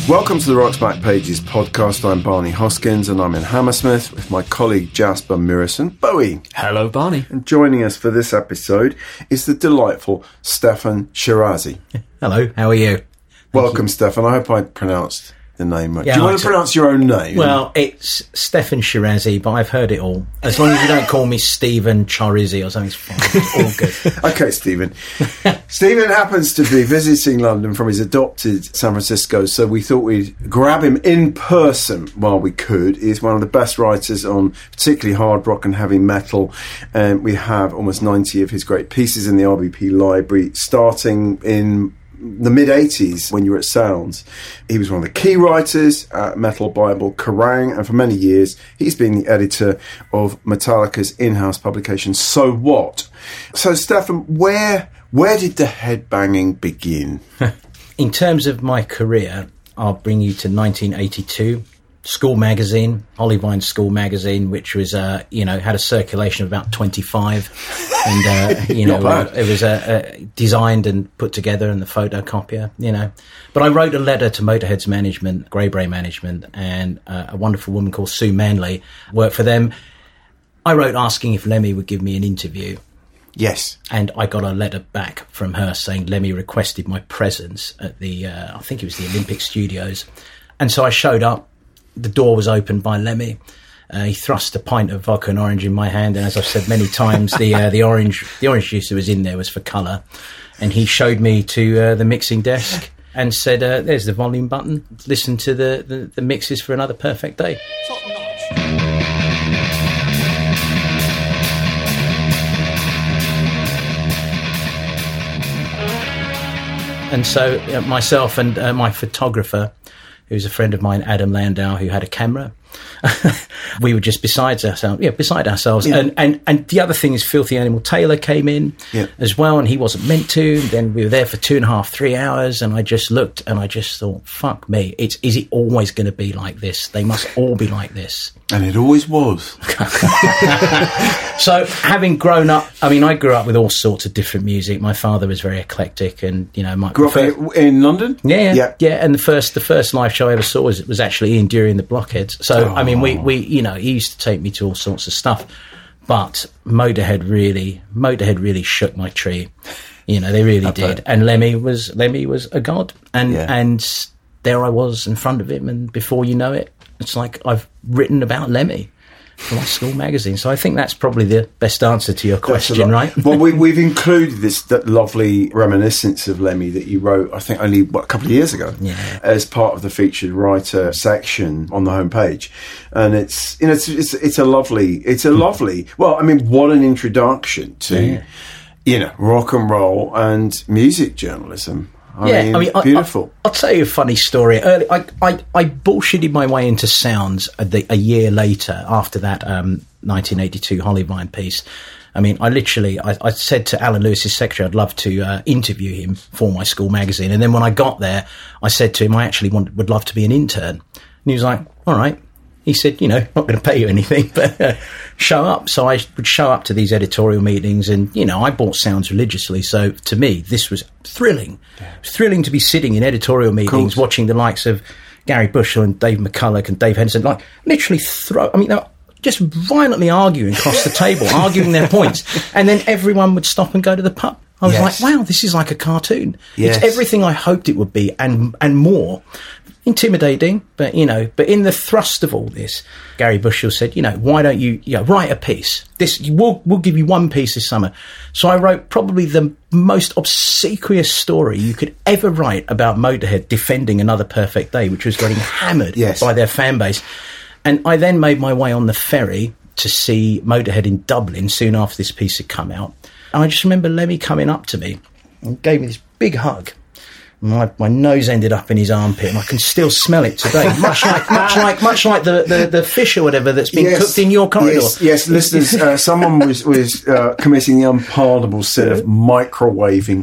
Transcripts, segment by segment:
Welcome to the Rock's Back Pages podcast. I'm Barney Hoskins and I'm in Hammersmith with my colleague Jasper Murison. Bowie. Hello, Barney. And joining us for this episode is the delightful Stefan Shirazi. Hello, how are you? Welcome, Stefan. I hope I pronounced the name right. Yeah, do you want to pronounce your own name? Well, it's Stefan Shirazi, but I've heard it all. As long as you don't call me Stephen Charizi or something, it's fine. It's all good. Okay, Stephen. Stephen happens to be visiting London from his adopted San Francisco, so we thought we'd grab him in person while we could. He's one of the best writers on particularly hard rock and heavy metal, and we have almost 90 of his great pieces in the RBP library, starting in the mid-80s when you were at Sounds. He was one of the key writers at Metal Bible Kerrang, and for many years he's been the editor of Metallica's in-house publication So What. So Stefan, where did the headbanging begin? In terms of my career, I'll bring you to 1982. School magazine, Olivine School magazine, which was, had a circulation of about 25. And, it was designed and put together in the photocopier, But I wrote a letter to Motorhead's management, Grey Bray management, and a wonderful woman called Sue Manley worked for them. I wrote asking if Lemmy would give me an interview. Yes. And I got a letter back from her saying Lemmy requested my presence at the, I think it was the Olympic Studios. And so I showed up. The door was opened by Lemmy. He thrust a pint of vodka and orange in my hand, and as I've said many times, the orange juice that was in there was for colour. And he showed me to the mixing desk and said, "There's the volume button. Listen to the mixes for another perfect day." Top notch. And so myself and my photographer, who's a friend of mine, Adam Landau, who had a camera. We were just beside ourselves. Yeah. And the other thing is Filthy Animal Taylor came in as well, and he wasn't meant to. And then we were there for 2.5, 3 hours, and I just looked and I just thought, fuck me, is it always going to be like this? They must all be like this. And it always was. So having grown up, I grew up with all sorts of different music. My father was very eclectic, and grew up in London. Yeah. And the first live show I ever saw was actually Ian Dury and the Blockheads. So we he used to take me to all sorts of stuff, but Motorhead really shook my tree. They really did. And Lemmy was a god, and there I was in front of him, and before you know it, it's like I've written about Lemmy for my school magazine. So I think that's probably the best answer to your question, right? Well, we've included that lovely reminiscence of Lemmy that you wrote, I think, only a couple of years ago, as part of the featured writer section on the homepage. And it's a lovely. Well, what an introduction to rock and roll and music journalism. Beautiful. I'll tell you a funny story. I bullshitted my way into Sounds a year later after that 1982 Hollyvine piece. I said to Alan Lewis's secretary I'd love to interview him for my school magazine. And then when I got there, I said to him I actually would love to be an intern. And he was like, all right. He said, not going to pay you anything, but show up. So I would show up to these editorial meetings, and, I bought Sounds religiously. So to me, this was thrilling. Yeah. It was thrilling to be sitting in editorial meetings, watching the likes of Gary Bushell and Dave McCulloch and Dave Henderson, literally they were just violently arguing across the table, arguing their points. And then everyone would stop and go to the pub. I was like, wow, this is like a cartoon. Yes. It's everything I hoped it would be and more. Intimidating, but in the thrust of all this, Gary Bushell said, why don't you write a piece? We'll give you one piece this summer. So I wrote probably the most obsequious story you could ever write about Motorhead defending Another Perfect Day, which was getting hammered by their fan base. And I then made my way on the ferry to see Motorhead in Dublin soon after this piece had come out. And I just remember Lemmy coming up to me and gave me this big hug. My nose ended up in his armpit, and I can still smell it today. Much like the fish or whatever that's been cooked in your corridor. Yes, listeners. Someone was committing the unpardonable sin of microwaving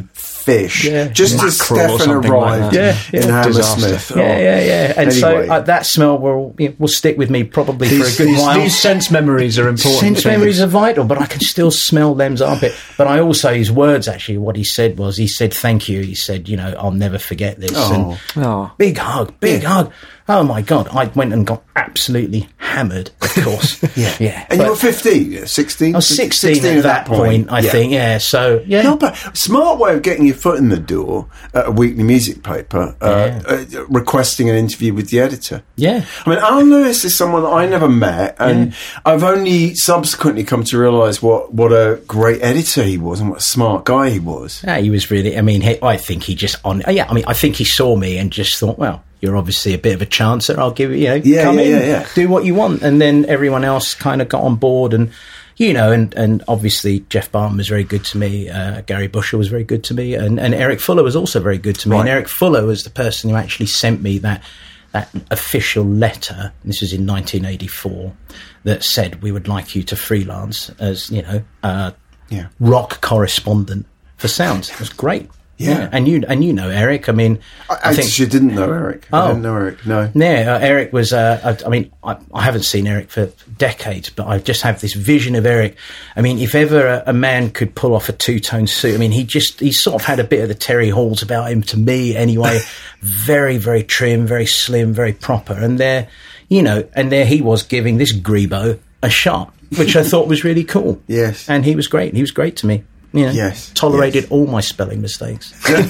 fish, Yeah. just as Mackerel or Stefan something like arrived that. in Disaster. Hammersmith. Yeah. And Anyway. so that smell will stick with me probably for a good while. These sense memories are important. Sense things. memories are vital, but I can still smell Lem's armpit. But I also, his words actually, what he said, thank you. He said, I'll never forget this. Oh. And Oh. big hug. Oh my God. I went and got absolutely hammered, of course. Yeah. And But you were 15, 16? I was 16 at that point, I think. Yeah. So, yeah. Not bad. Smart way of getting your foot in the door at a weekly music paper, requesting an interview with the editor. Yeah. I mean, Alan Lewis is someone that I never met, and I've only subsequently come to realise what a great editor he was and what a smart guy he was. Yeah, he was really, I think he just, I think he saw me and just thought, well, you're obviously a bit of a chancer. I'll give you, come in, do what you want. And then everyone else kind of got on board and, and obviously Jeff Barton was very good to me. Gary Bushell was very good to me. And Eric Fuller was also very good to me. Right. And Eric Fuller was the person who actually sent me that official letter. This was in 1984 that said, we would like you to freelance as, rock correspondent for Sounds. It was great. Yeah. And you know Eric. I mean, I think you didn't know Eric. I didn't know Eric, no. Yeah, Eric was, I haven't seen Eric for decades, but I just have this vision of Eric. I mean, if ever a man could pull off a two-tone suit, I mean, he sort of had a bit of the Terry Halls about him to me anyway. Very, very trim, very slim, very proper. And there he was giving this Grebo a shot, which I thought was really cool. Yes. And he was great. He was great to me. Yes. Tolerated all my spelling mistakes. And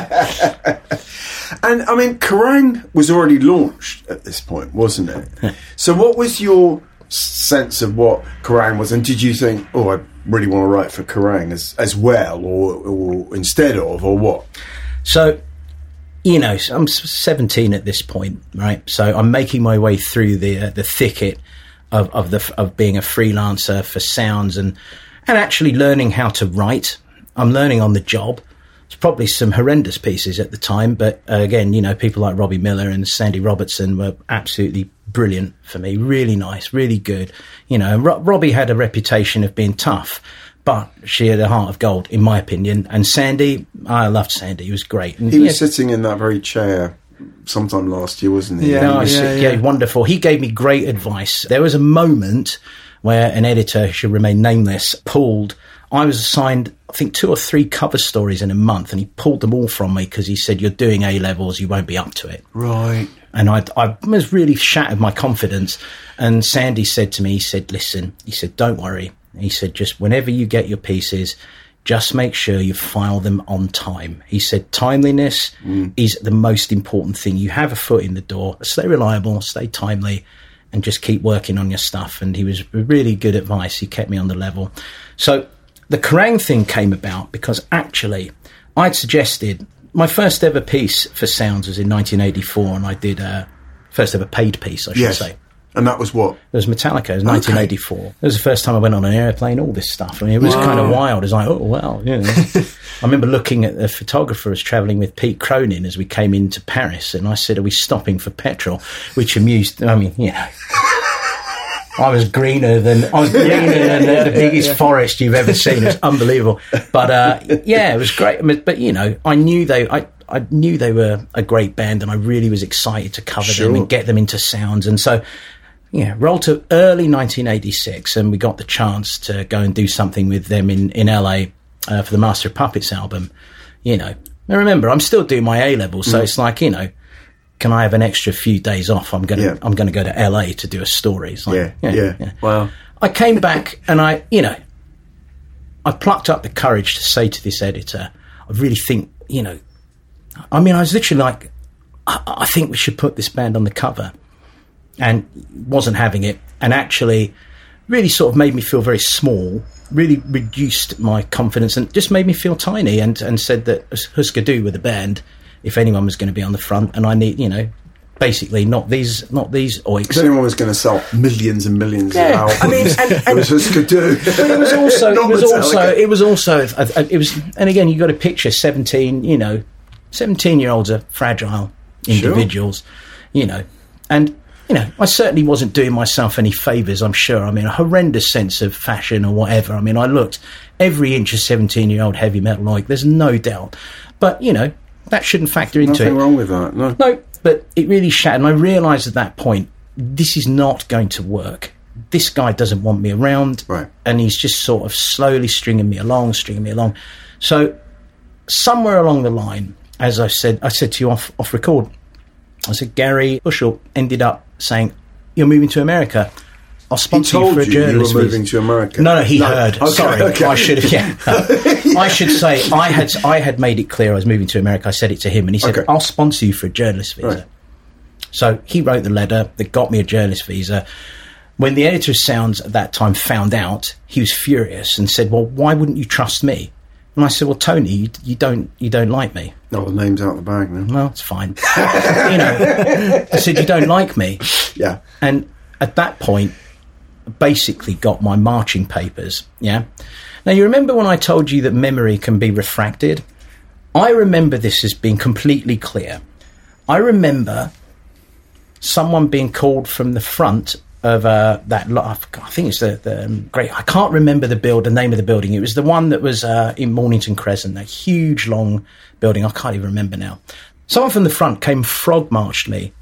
I mean, Kerrang was already launched at this point, wasn't it? So what was your sense of what Kerrang was, and did you think, I really want to write for Kerrang as well, or instead of, or what? So, I'm 17 at this point, right? So I'm making my way through the thicket of being a freelancer for Sounds and actually learning how to write. I'm learning on the job. It's probably some horrendous pieces at the time, but again, people like Robbie Miller and Sandy Robertson were absolutely brilliant for me. Really nice, really good. Robbie had a reputation of being tough, but she had a heart of gold, in my opinion. And Sandy, I loved Sandy. He was great. And he was sitting in that very chair sometime last year, wasn't he? Yeah, wonderful. He gave me great advice. There was a moment where an editor, who should remain nameless, I was assigned, I think, 2 or 3 cover stories in a month, and he pulled them all from me because he said, you're doing A-levels, you won't be up to it. Right. And I was really shattered my confidence. And Sandy said to me, he said, listen, don't worry. He said, just whenever you get your pieces, just make sure you file them on time. He said, timeliness is the most important thing. You have a foot in the door. Stay reliable, stay timely, and just keep working on your stuff. And he was really good advice. He kept me on the level. So the Kerrang thing came about because actually I'd suggested my first ever piece for Sounds was in 1984, and I did a first ever paid piece, I should say. And that was what? It was Metallica. It was 1984. It was the first time I went on an airplane, all this stuff. I mean, it was kind of wild. It was like, oh, wow. I remember looking at the photographer as travelling with Pete Cronin as we came into Paris, and I said, are we stopping for petrol? Which amused, I was greener than the biggest forest you've ever seen. It's unbelievable. But, it was great. But, I knew they were a great band, and I really was excited to cover them and get them into Sounds. And so, roll to early 1986, and we got the chance to go and do something with them in LA for the Master of Puppets album. Now remember, I'm still doing my A-level, so it's like, can I have an extra few days off? I'm going to go to LA to do a story. It's like, Wow. I came back and I plucked up the courage to say to this editor, I really think, I was literally like, I think we should put this band on the cover, and wasn't having it, and actually really sort of made me feel very small, really reduced my confidence, and just made me feel tiny, and said that Husker Du were the band if anyone was going to be on the front, and I need, basically not these oiks. If anyone was going to sell millions and millions of albums, it was Husker Du. But it was also, and again, you got to picture 17-year-olds are fragile individuals, and you know, I certainly wasn't doing myself any favours, I'm sure. I mean, a horrendous sense of fashion or whatever. I mean, I looked every inch of 17-year-old heavy metal like, there's no doubt. But, you know, that shouldn't factor into it. Nothing wrong with that, no. No, but it really shattered. And I realised at that point, this is not going to work. This guy doesn't want me around. Right. And he's just sort of slowly stringing me along. So somewhere along the line, as I said to you off record, I said, Gary Bushell ended up saying, you're moving to America. I'll sponsor you for a journalist. You were moving to America. No, he heard. Okay, Sorry, okay. I should have. Yeah, I should say I had made it clear I was moving to America. I said it to him, and he said, "I'll sponsor you for a journalist visa." Right. So he wrote the letter that got me a journalist visa. When the editor of Sounds at that time found out, he was furious and said, "Well, why wouldn't you trust me?" And I said, "Well, Tony, you don't like me." No, the name's out of the bag now. Well, it's fine. You know, I said, "You don't like me." Yeah. And at that point, basically got my marching papers. Yeah. Now, you remember when I told you that memory can be refracted? I remember this as being completely clear. I remember someone being called from the front of I think it's the great. I can't remember the name of the building. It was the one that was in Mornington Crescent, that huge long building. I can't even remember now. Someone from the front came watched me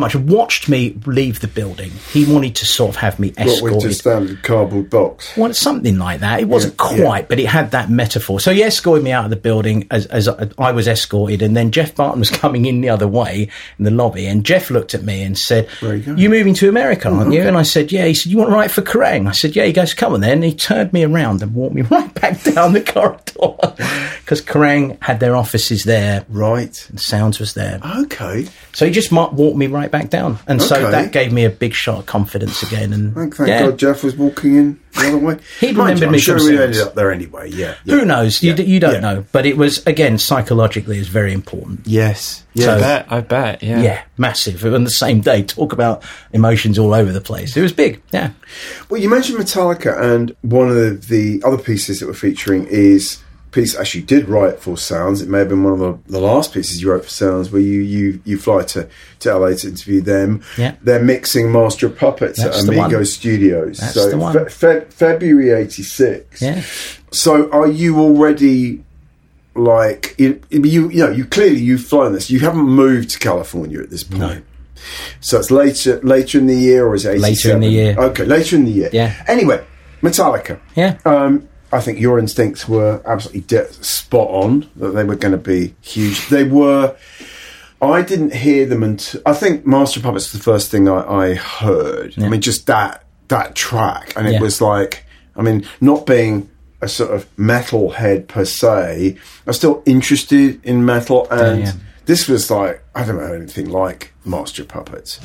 leave the building. He wanted to sort of have me escorted. What, with just standard cardboard box? Well, something like that. It wasn't quite, but it had that metaphor. So he escorted me out of the building as I was escorted, and then Jeff Barton was coming in the other way in the lobby, and Jeff looked at me and said, "You're moving to America, aren't you?" And I said, "Yeah." He said, "You want to write for Kerrang?" I said, "Yeah." He goes, "Come on then." And he turned me around and walked me right back down the corridor, because Kerrang had their offices there. Right. And Sounds was there. Okay. So he just walked me right back down. And so that gave me a big shot of confidence again. And thank God Jeff was walking in the other way. He remembered me from I'm sure we Sounds. ended up there anyway, yeah. Who knows? You don't know. But it was, again, psychologically, is very important. Yes. Yeah, So, I bet, yeah. Yeah, massive. On the same day, talk about emotions all over the place. It was big, yeah. Well, you mentioned Metallica, and one of the other pieces that we're featuring is piece actually did write for Sounds. It may have been one of the last pieces you wrote for Sounds, where you fly to LA to interview them. Yeah. They're mixing Master of Puppets That's at Amigo Studios. That's so the one. February 86. Yeah. So are you already like you clearly you've flown this. You haven't moved to California at this point. No. So it's later in the year, or is it 87? Later in the year. Okay, later in the year. Yeah. Anyway, Metallica. Yeah. I think your instincts were absolutely spot on, that they were going to be huge. They were. I didn't hear them until, I think Master of Puppets was the first thing I heard. Yeah. I mean, just that track. And it was like, I mean, not being a sort of metal head per se, I was still interested in metal. And this was like, I don't know anything like Master of Puppets.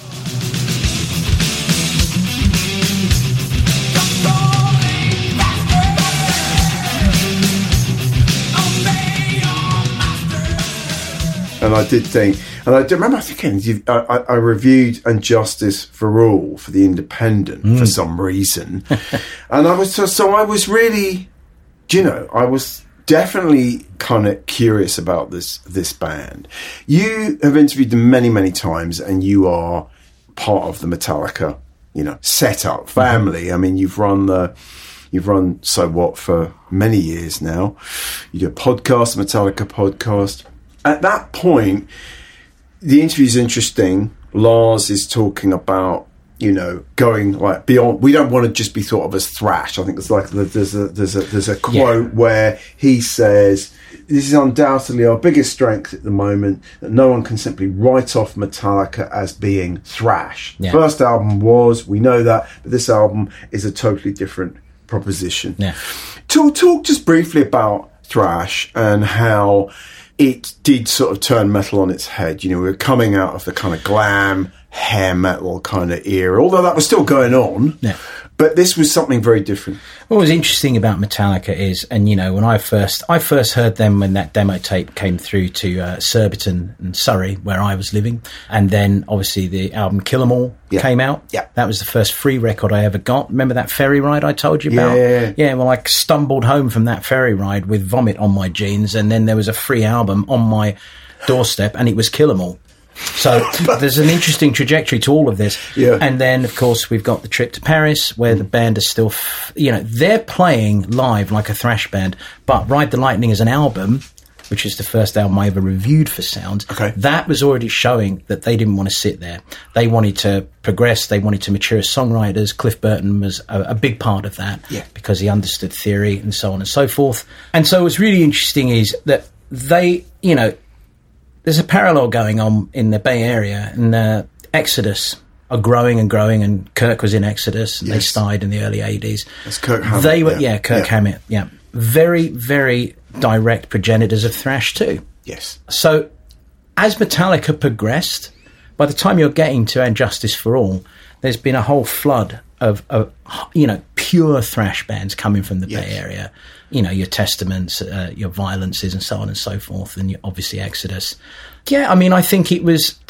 And I did think, and I remember thinking, I reviewed Injustice for All for The Independent for some reason. And I was really, I was definitely kind of curious about this band. You have interviewed them many, many times, and you are part of the Metallica, setup family. I mean, you've run So What for many years now. You do a podcast, Metallica podcast. At that point, the interview's interesting. Lars is talking about, going like beyond. We don't want to just be thought of as thrash. I think there's a quote where he says, "This is undoubtedly our biggest strength at the moment, that no one can simply write off Metallica as being thrash. Yeah. First album was, we know that, but this album is a totally different proposition." Yeah. Talk just briefly about thrash and how it did sort of turn metal on its head. We were coming out of the kind of glam, hair metal kind of era, although that was still going on. Yeah. But this was something very different. What was interesting about Metallica is, and when I first heard them when that demo tape came through to Surbiton and Surrey, where I was living, and then obviously the album Kill 'Em All came out. Yeah. That was the first free record I ever got. Remember that ferry ride I told you about? Yeah. Well, I stumbled home from that ferry ride with vomit on my jeans, and then there was a free album on my doorstep, and it was Kill 'Em All. So there's an interesting trajectory to all of this. Yeah. And then, of course, we've got the trip to Paris, where the band is still, they're playing live like a thrash band, but Ride the Lightning as an album, which is the first album I ever reviewed for Sounds, that was already showing that they didn't want to sit there. They wanted to progress. They wanted to mature as songwriters. Cliff Burton was a big part of that because he understood theory and so on and so forth. And so what's really interesting is that they, there's a parallel going on in the Bay Area, and Exodus are growing and growing, and Kirk was in Exodus, and they started in the early 80s. That's Kirk Hammett. They were, Kirk Hammett, very, very direct progenitors of thrash too. Yes. So as Metallica progressed, by the time you're getting to And Justice for All, there's been a whole flood of pure thrash bands coming from the Bay Area. Your Testaments, your Violences, and so on and so forth, and obviously Exodus. Yeah, I think it was,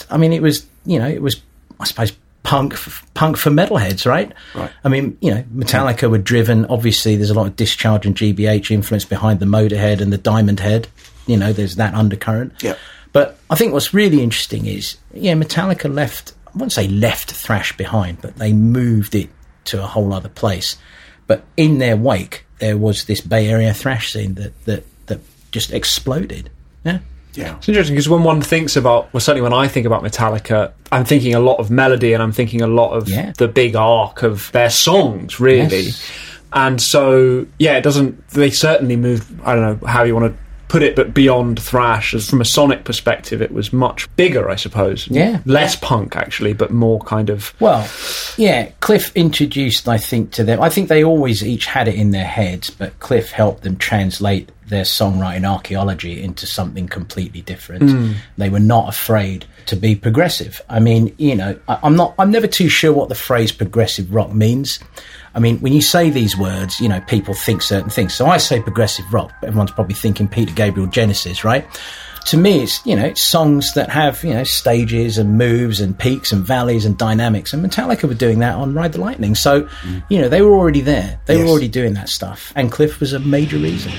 I suppose, punk for metalheads, right? Right. Metallica were driven, obviously there's a lot of Discharge and GBH influence behind the Motorhead and the Diamond Head. There's that undercurrent. Yeah. But I think what's really interesting is, Metallica left, I wouldn't say left thrash behind, but they moved it to a whole other place. But in their wake, there was this Bay Area thrash scene that just exploded. Yeah. Yeah. It's interesting because when one thinks about, certainly when I think about Metallica, I'm thinking a lot of melody, and I'm thinking a lot of the big arc of their songs, really. Yes. And so, they certainly moved, I don't know how you want to put it, but beyond thrash. As from a sonic perspective, it was much bigger, I suppose. Yeah. Less punk, actually, but more kind of... Well, Cliff introduced, I think, to them... I think they always each had it in their heads, but Cliff helped them translate their songwriting archaeology into something completely different. They were not afraid to be progressive. I'm never too sure what the phrase progressive rock means. When you say these words, people think certain things. So I say progressive rock, but everyone's probably thinking Peter Gabriel, Genesis, right? To me, it's songs that have, stages and moves and peaks and valleys and dynamics. And Metallica were doing that on Ride the Lightning. So, they were already there. They were already doing that stuff. And Cliff was a major reason.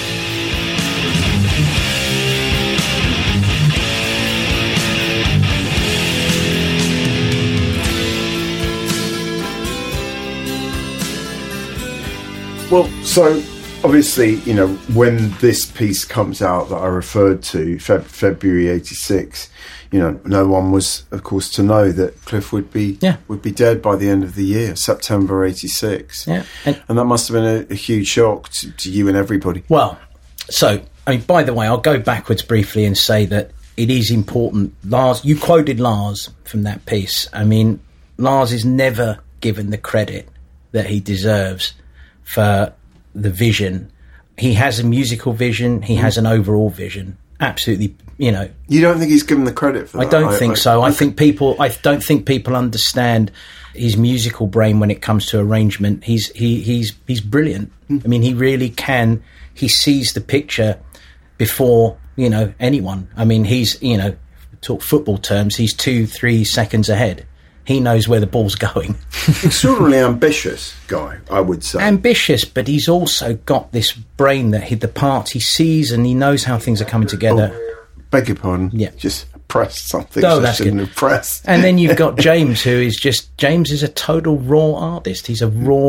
Well, so obviously, when this piece comes out that I referred to, February '86, no one was, of course, to know that Cliff would be dead by the end of the year, September '86. Yeah, and that must have been a huge shock to you and everybody. Well, so by the way, I'll go backwards briefly and say that it is important. Lars, you quoted Lars from that piece. Lars is never given the credit that he deserves for the vision. He has a musical vision. He has an overall vision. Absolutely, You don't think he's given the credit for that? I don't think so. I don't think people understand his musical brain when it comes to arrangement. He's brilliant. He really can. He sees the picture before anyone. He's talk football terms. He's 2-3 seconds ahead. He knows where the ball's going. Extraordinarily ambitious guy, I would say. Ambitious, but he's also got this brain that the parts he sees, and he knows how things are coming together. Beg your pardon. Yeah. Just pressed something. Oh, that's good. Have pressed. And then you've got James, James is a total raw artist. He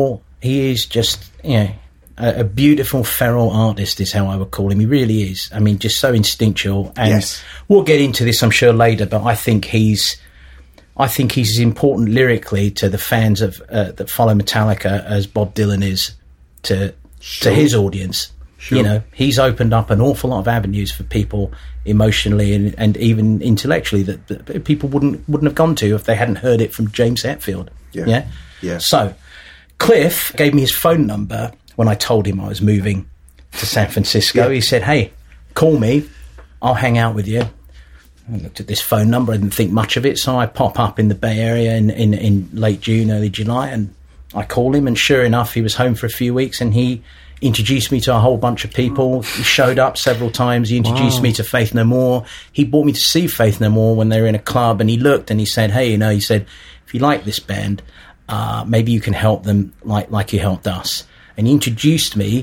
is just, a beautiful feral artist is how I would call him. He really is. Just so instinctual. And we'll get into this, I'm sure, later, but I think he's as important lyrically to the fans of that follow Metallica as Bob Dylan is to his audience. Sure. He's opened up an awful lot of avenues for people emotionally and even intellectually that people wouldn't have gone to if they hadn't heard it from James Hetfield. Yeah. So Cliff gave me his phone number when I told him I was moving to San Francisco. He said, "Hey, call me. I'll hang out with you." I looked at this phone number. I didn't think much of it, so I pop up in the Bay Area in late June, early July, and I called him, and sure enough, he was home for a few weeks, and he introduced me to a whole bunch of people. He showed up several times. He introduced me to Faith No More. He brought me to see Faith No More when they were in a club, and he looked and he said, "Hey, he said, if you like this band, maybe you can help them like you helped us." And he introduced me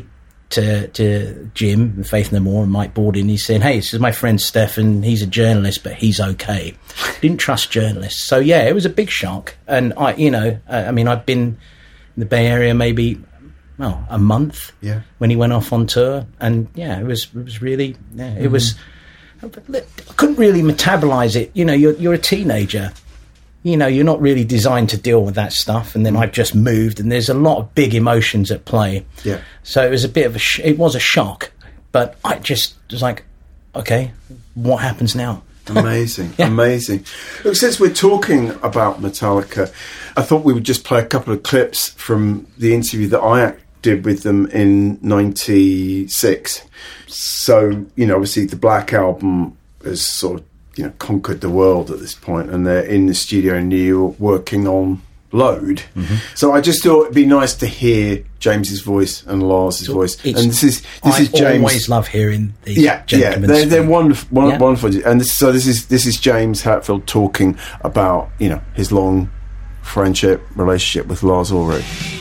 to Jim, Faith No More, and Mike Bordin. He's saying, "Hey, this is my friend Stefan. He's a journalist, but he's okay." Didn't trust journalists, so yeah, it was a big shock. And I've been in the Bay Area maybe a month when he went off on tour, and it was really it was. I couldn't really metabolize it. You're a teenager. You're not really designed to deal with that stuff. And then I've just moved, and there's a lot of big emotions at play. Yeah. So it was a bit of it was a shock, but I just was like, okay, what happens now? Amazing, amazing. Look, since we're talking about Metallica, I thought we would just play a couple of clips from the interview that I did with them in '96. So, obviously the Black Album has sort of, conquered the world at this point, and they're in the studio in New York working on Load. Mm-hmm. So I just thought it'd be nice to hear James's voice and Lars's voice. And this is James. I always love hearing these gentlemen. They're wonderful, wonderful. And this is James Hetfield talking about his long relationship with Lars Ulrich.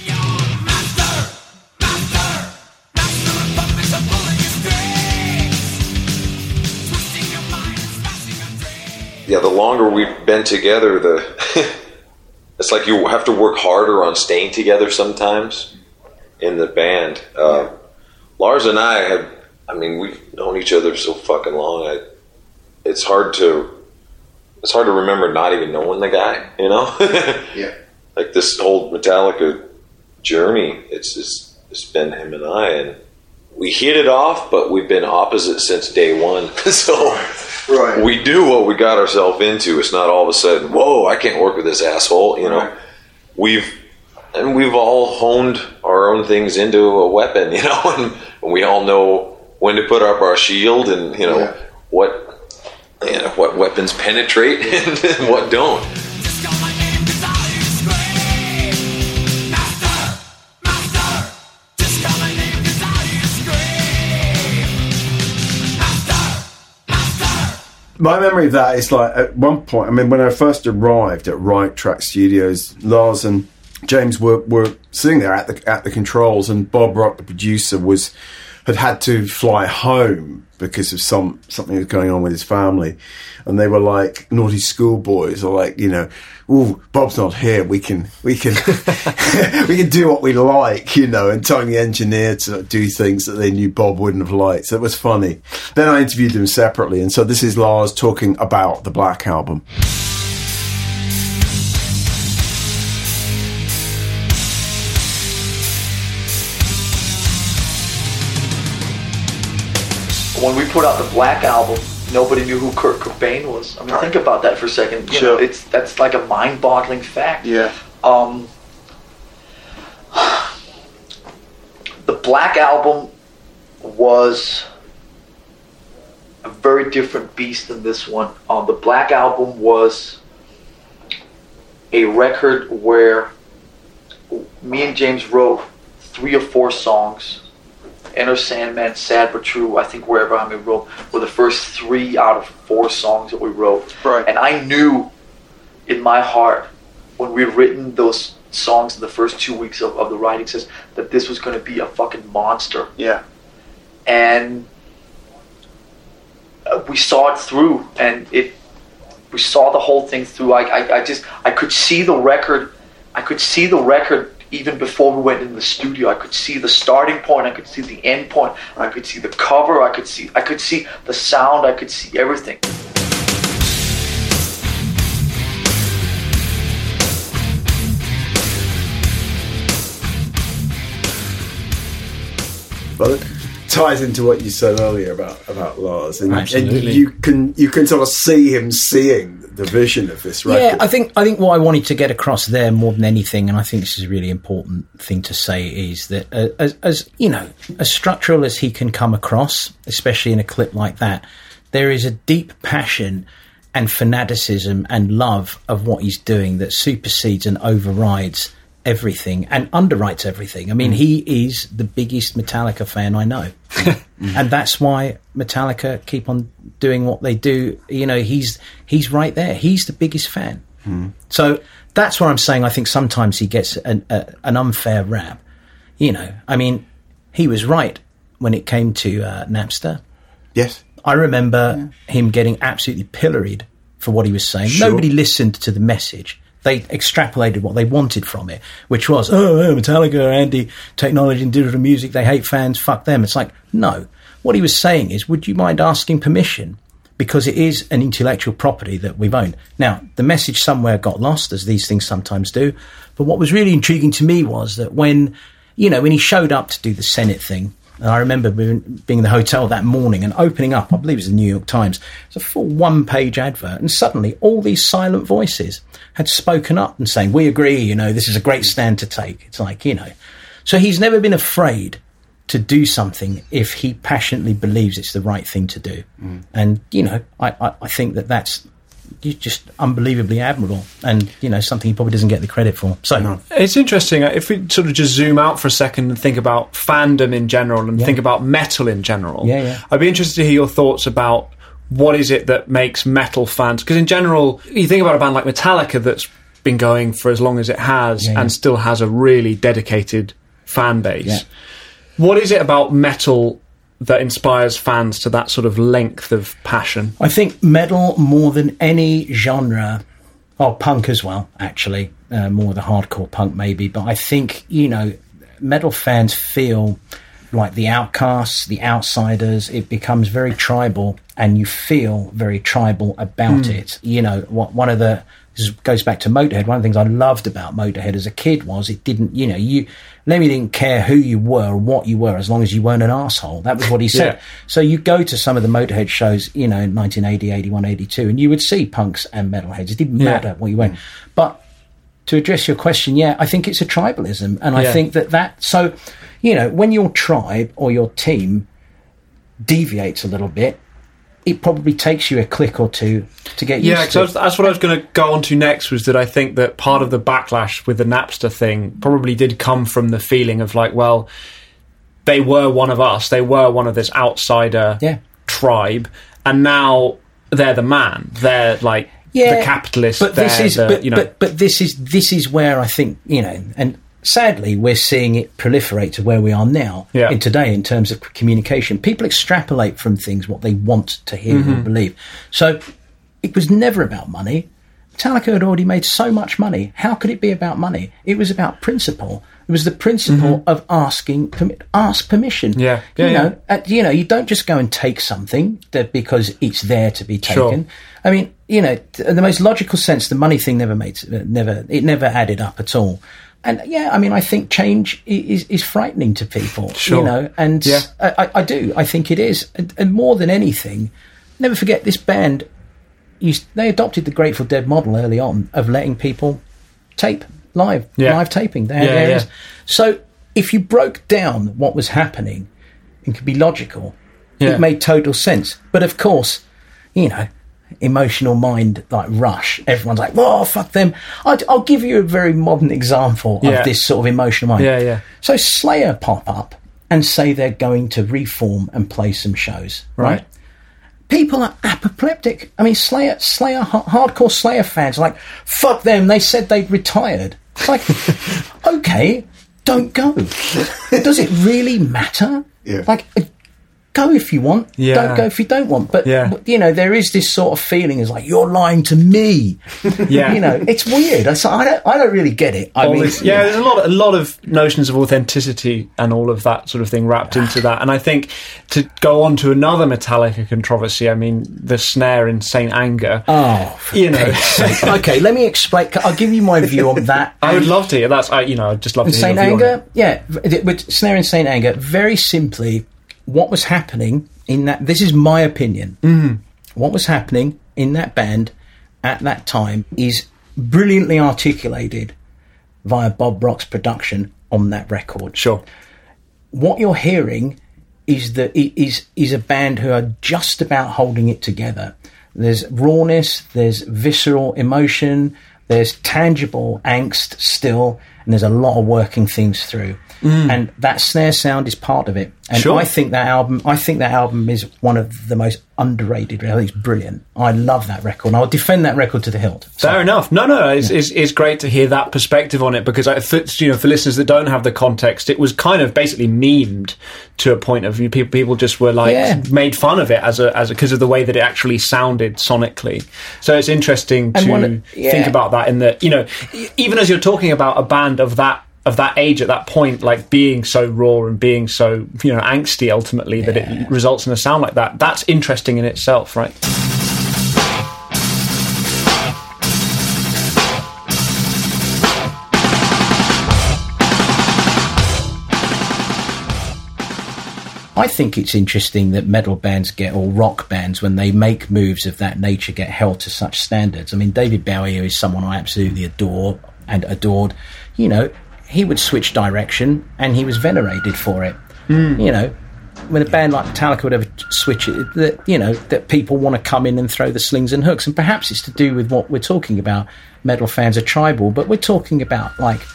Yeah, the longer we've been together, it's like you have to work harder on staying together sometimes in the band. Lars and I we've known each other so fucking long. It's hard to remember not even knowing the guy, Yeah. Like this whole Metallica journey, it's been him and I, and we hit it off, but we've been opposite since day one. So. Right. We do what we got ourselves into. It's not all of a sudden, whoa, I can't work with this asshole. Right. We've all honed our own things into a weapon, and we all know when to put up our shield and what weapons penetrate and what don't. My memory of that is like at one point, when I first arrived at Right Track Studios, Lars and James were sitting there at the controls, and Bob Rock, the producer, had to fly home because of something that was going on with his family, and they were like naughty schoolboys, or like, "Ooh, Bob's not here. We can we can do what we like," and telling the engineer to do things that they knew Bob wouldn't have liked. So it was funny. Then I interviewed them separately, and so this is Lars talking about the Black Album. When we put out the Black Album, nobody knew who Kurt Cobain was. Think about that for a second. That's like a mind-boggling fact. Yeah. The Black Album was a very different beast than this one. The Black Album was a record where me and James wrote 3 or 4 songs. Enter Sandman, Sad But True, I think Wherever I'm wrote were the first 3 out of 4 songs that we wrote. Right. And I knew in my heart when we'd written those songs in the first 2 weeks of the writing session that this was going to be a fucking monster. Yeah. And we saw it through, and we saw the whole thing through. I could see the record. I could see the record even before we went in the studio. I could see the starting point. I could see the end point. I could see the cover. I could see the sound. I could see everything. Well, it ties into what you said earlier about Lars, and Absolutely. you can sort of see him seeing the vision of this record. Yeah, I think what I wanted to get across there more than anything, and I think this is a really important thing to say, is that as structural as he can come across, especially in a clip like that, there is a deep passion and fanaticism and love of what he's doing that supersedes and overrides everything and underwrites everything. I mean, he is the biggest Metallica fan I know. And that's why Metallica keep on doing what they do. He's right there. He's the biggest fan. So that's where I'm saying I think sometimes he gets an unfair rap. I mean, he was right when it came to Napster. Yes. I remember him getting absolutely pilloried for what he was saying. Sure. Nobody listened to the message. They extrapolated what they wanted from it, which was, Metallica are anti-technology and digital music, they hate fans, fuck them. It's like, no. What he was saying is, would you mind asking permission? Because it is an intellectual property that we've owned. Now, the message somewhere got lost, as these things sometimes do. But what was really intriguing to me was that when he showed up to do the Senate thing, and I remember being in the hotel that morning and opening up, I believe it was the New York Times, it's a full one-page advert, and suddenly all these silent voices had spoken up and saying, we agree, this is a great stand to take. It's like, So he's never been afraid to do something if he passionately believes it's the right thing to do. Mm. And, I think that's just unbelievably admirable and, something he probably doesn't get the credit for. So it's interesting. If we sort of just zoom out for a second and think about fandom in general and think about metal in general, I'd be interested to hear your thoughts about what is it that makes metal fans... Because in general, you think about a band like Metallica that's been going for as long as it has and still has a really dedicated fan base. Yeah. What is it about metal that inspires fans to that sort of length of passion? I think metal, more than any genre, punk as well, actually, more the hardcore punk maybe, but I think, metal fans feel like the outcasts, the outsiders. It becomes very tribal, and you feel very tribal about it. One of the... This goes back to Motorhead. One of the things I loved about Motorhead as a kid was it didn't, Lemmy didn't care who you were or what you were as long as you weren't an arsehole. That was what he said. Yeah. So you go to some of the Motorhead shows, in 1980, 81, 82, and you would see punks and metalheads. It didn't matter what you went. But to address your question, I think it's a tribalism. And I think so, when your tribe or your team deviates a little bit, it probably takes you a click or two to get used to. Yeah, that's what I was going to go on to next, was that I think that part of the backlash with the Napster thing probably did come from the feeling of like, well, they were one of us, they were one of this outsider tribe, and now they're the man. They're like the capitalist. But this is where I think, and sadly, we're seeing it proliferate to where we are now in today in terms of communication. People extrapolate from things what they want to hear or believe. So it was never about money. Metallica had already made so much money. How could it be about money? It was about principle. It was the principle of ask permission. You don't just go and take something because it's there to be taken. Sure. I mean, in the most logical sense, the money thing never added up at all. And I think change is frightening to people, and I do. I think it is. And more than anything, never forget this band, they adopted the Grateful Dead model early on of letting people tape live taping. So if you broke down what was happening and could be logical, it made total sense. But of course, emotional mind like Rush, everyone's like, oh, fuck them. I'll give you a very modern example of this sort of emotional mind. So Slayer pop up and say they're going to reform and play some shows, right? People are apoplectic. I mean, Slayer hardcore Slayer fans are like, fuck them, they said they'd retired. It's like, okay, don't go. Does it really matter? Like, go if you want, don't go if you don't want. But, there is this sort of feeling is like, you're lying to me. It's weird. I don't really get it. There's a lot of notions of authenticity and all of that sort of thing wrapped into that. And I think to go on to another Metallica controversy, the snare in Saint Anger. Oh, for Pete's sake. Okay, let me explain. I'll give you my view on that. I would love to hear. I'd just love to hear Saint Anger. With snare in Saint Anger, very simply, what was happening in that... This is my opinion. What was happening in that band at that time is brilliantly articulated via Bob Rock's production on that record. Sure. What you're hearing is a band who are just about holding it together. There's rawness, there's visceral emotion, there's tangible angst still, and there's a lot of working things through. And that snare sound is part of it. And sure. I think that album is one of the most underrated. I think it's brilliant. I love that record, and I'll defend that record to the hilt. So, fair enough. No, it's great to hear that perspective on it, because for listeners that don't have the context, it was kind of basically memed to a point of people just were like made fun of it as because of the way that it actually sounded sonically. So it's interesting to think about that in that, even as you're talking about a band of that age at that point, like being so raw and being so angsty ultimately that it results in a sound like that. That's interesting in itself, right? I think it's interesting that metal bands or rock bands, when they make moves of that nature, get held to such standards. I mean, David Bowie is someone I absolutely adore and adored. He would switch direction, and he was venerated for it. When a band like Metallica would ever switch it, that people want to come in and throw the slings and hooks. And perhaps it's to do with what we're talking about. Metal fans are tribal, but we're talking about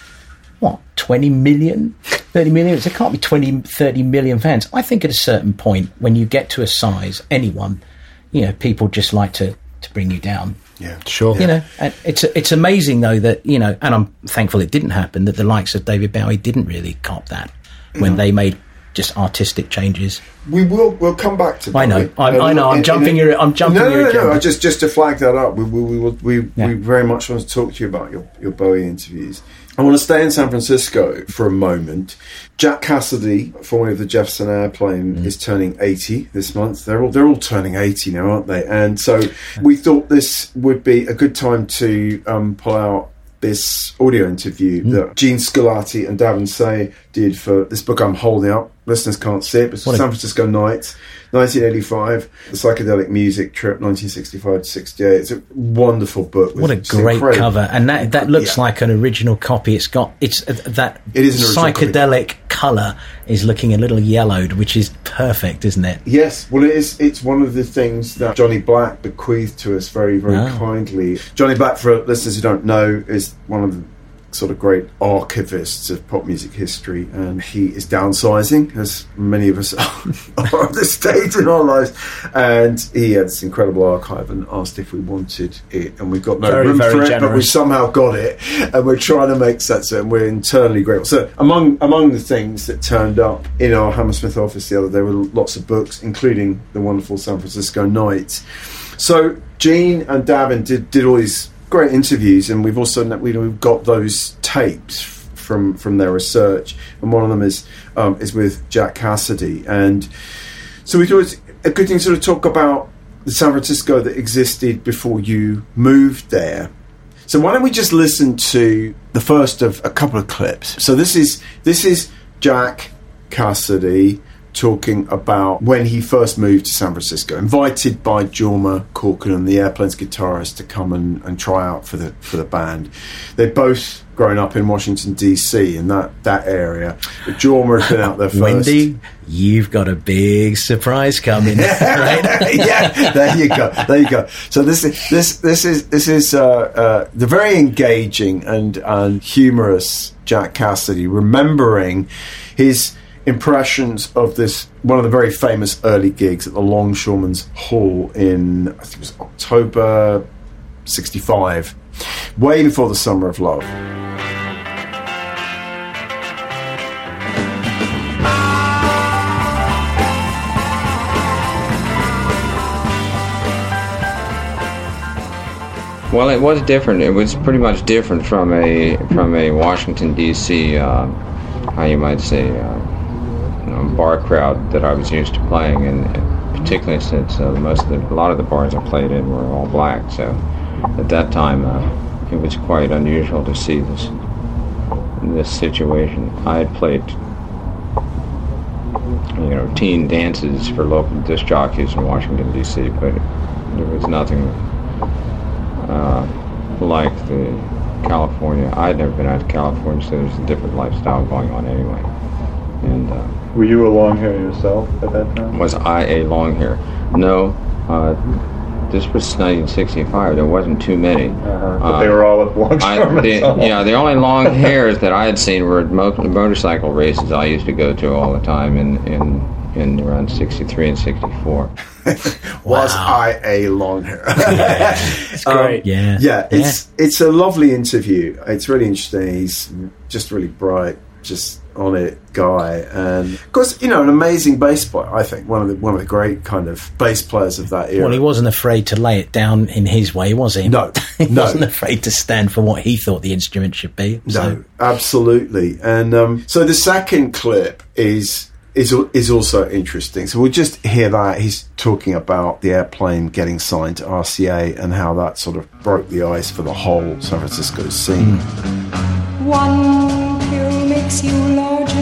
20 million, 30 million? There can't be 20, 30 million fans. I think at a certain point, when you get to a size, anyone, people just like to bring you down. Yeah, sure. And it's amazing though that and I'm thankful it didn't happen, that the likes of David Bowie didn't really cop that when they made just artistic changes. We'll come back to Bowie. I know. I'm jumping here. No. Just to flag that up, we very much want to talk to you about your Bowie interviews. I want to stay in San Francisco for a moment. Jack Cassidy, formerly of the Jefferson Airplane, is turning 80 this month. They're all turning 80 now, aren't they? And so we thought this would be a good time to pull out this audio interview that Gene Scolati and Davin Say did for this book I'm holding up. Listeners can't see it, but it's San Francisco Nights, 1985, The Psychedelic Music Trip, 1965 to 68. It's a wonderful book. What a great cover. And that looks like an original copy. It is an psychedelic colour is looking a little yellowed, which is perfect, isn't it? Yes. Well, it is. It's one of the things that Johnny Black bequeathed to us very, very kindly. Johnny Black, for listeners who don't know, is one of the sort of great archivists of pop music history, and he is downsizing, as many of us are at this stage in our lives, and he had this incredible archive and asked if we wanted it, and we've got no room for it, but we somehow got it, and we're trying to make sense of it, and we're internally grateful. So among the things that turned up in our Hammersmith office the other day were lots of books, including the wonderful San Francisco Nights. So Gene and Davin did all these great interviews, and we've also we've got those tapes from their research, and one of them is with Jack Cassidy, and so we thought it was a good thing to sort of talk about the San Francisco that existed before you moved there. So why don't we just listen to the first of a couple of clips? So this is Jack Cassidy talking about when he first moved to San Francisco, invited by Jorma Kaukonen, the Airplane's guitarist, to come and try out for the band. They'd both grown up in Washington DC, in that area. But Jorma had been out there first. Wendy, you've got a big surprise coming, right? Yeah, there you go. So this is the very engaging and humorous Jack Cassidy, remembering his impressions of this, one of the very famous early gigs at the Longshoremen's Hall in, I think it was October 65, way before the Summer of Love. Well, it was different. It was pretty much different from a Washington D.C. How you might say. Bar crowd that I was used to playing, and particularly since a lot of the bars I played in were all black. So at that time, it was quite unusual to see this situation. I had played, teen dances for local disc jockeys in Washington D.C., but there was nothing like the California. I'd never been out to California, so there's a different lifestyle going on anyway. And were you a long hair yourself at that time? Was I a long hair? No. this was 1965. There wasn't too many. But they were all at longshoremen. The only long hairs that I had seen were at motorcycle races I used to go to all the time in around 63 and 64. Was I a long hair? It's great. It's a lovely interview. It's really interesting. He's just really bright, just on it guy, and of course, an amazing bass player. I think one of the great kind of bass players of that era. Well, he wasn't afraid to lay it down in his way, was he? No, he wasn't afraid to stand for what he thought the instrument should be. No, absolutely. And so the second clip is also interesting. So we'll just hear that. He's talking about the Airplane getting signed to RCA and how that sort of broke the ice for the whole San Francisco scene. One pill makes you larger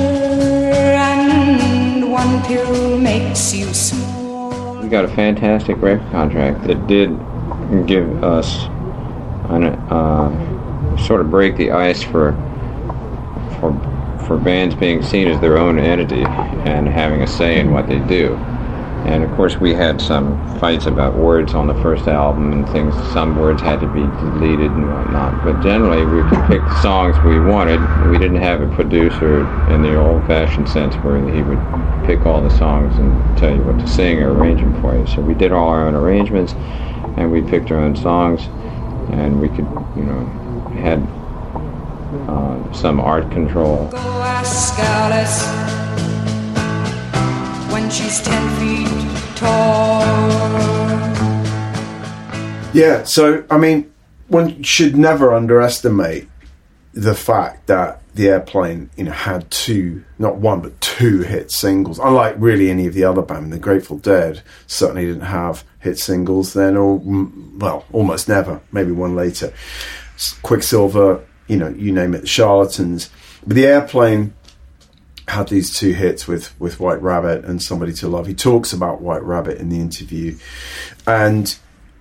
and one pill makes you small. We got a fantastic record contract that did give us sort of break the ice for bands being seen as their own entity and having a say in what they do. And of course we had some fights about words on the first album and things. Some words had to be deleted and whatnot, but generally we could pick the songs we wanted. We didn't have a producer in the old-fashioned sense where he would pick all the songs and tell you what to sing or arrange them for you. So we did all our own arrangements and we picked our own songs, and we could, had some art control. Go ask Alice when she's 10 feet tall. Yeah, so, I mean, one should never underestimate the fact that the Airplane, had not one, but two hit singles. Unlike really any of the other bands, the Grateful Dead certainly didn't have hit singles then, or, well, almost never, maybe one later. Quicksilver, you name it, Charlatans. But the Airplane had these two hits with White Rabbit and Somebody to Love. He talks about White Rabbit in the interview. And,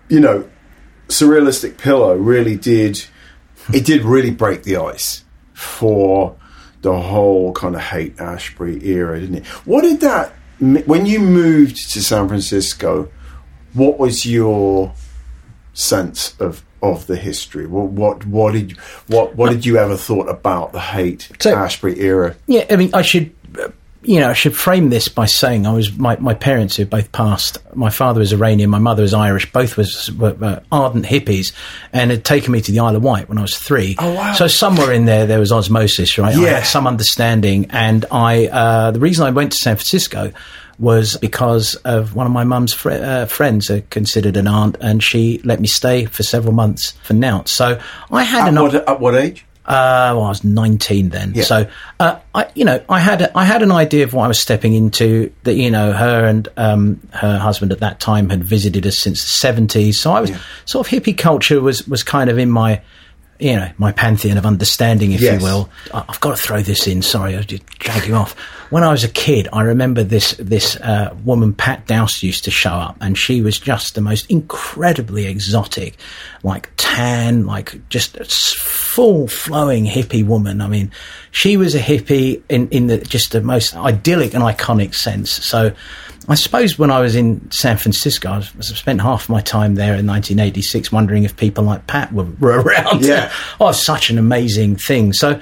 Surrealistic Pillow really did really break the ice for the whole kind of Haight-Ashbury era, didn't it? What did that, when you moved to San Francisco, what was your sense of the history? What did you ever thought about the Haight-Ashbury era? Yeah, I mean, I should frame this by saying my parents who both passed. My father was Iranian, my mother was Irish. Both were ardent hippies, and had taken me to the Isle of Wight when I was 3. Oh wow! So somewhere in there was osmosis, right? Yeah. I had some understanding, and the reason I went to San Francisco was because of one of my mum's friends, considered an aunt, and she let me stay for several months for Nout. So I had at what age? I was 19 then. Yeah. So, I had an idea of what I was stepping into. That her and her husband at that time had visited us since the 70s. So I was sort of hippie culture was kind of in my, my pantheon of understanding, if you will. I've got to throw this in. Sorry, I just drag you off. When I was a kid, I remember this woman, Pat Dowse, used to show up, and she was just the most incredibly exotic, like tan, like just a full flowing hippie woman. I mean, she was a hippie in the most idyllic and iconic sense. So I suppose when I was in San Francisco, I spent half my time there in 1986 wondering if people like Pat were around. Yeah. Oh, such an amazing thing. So,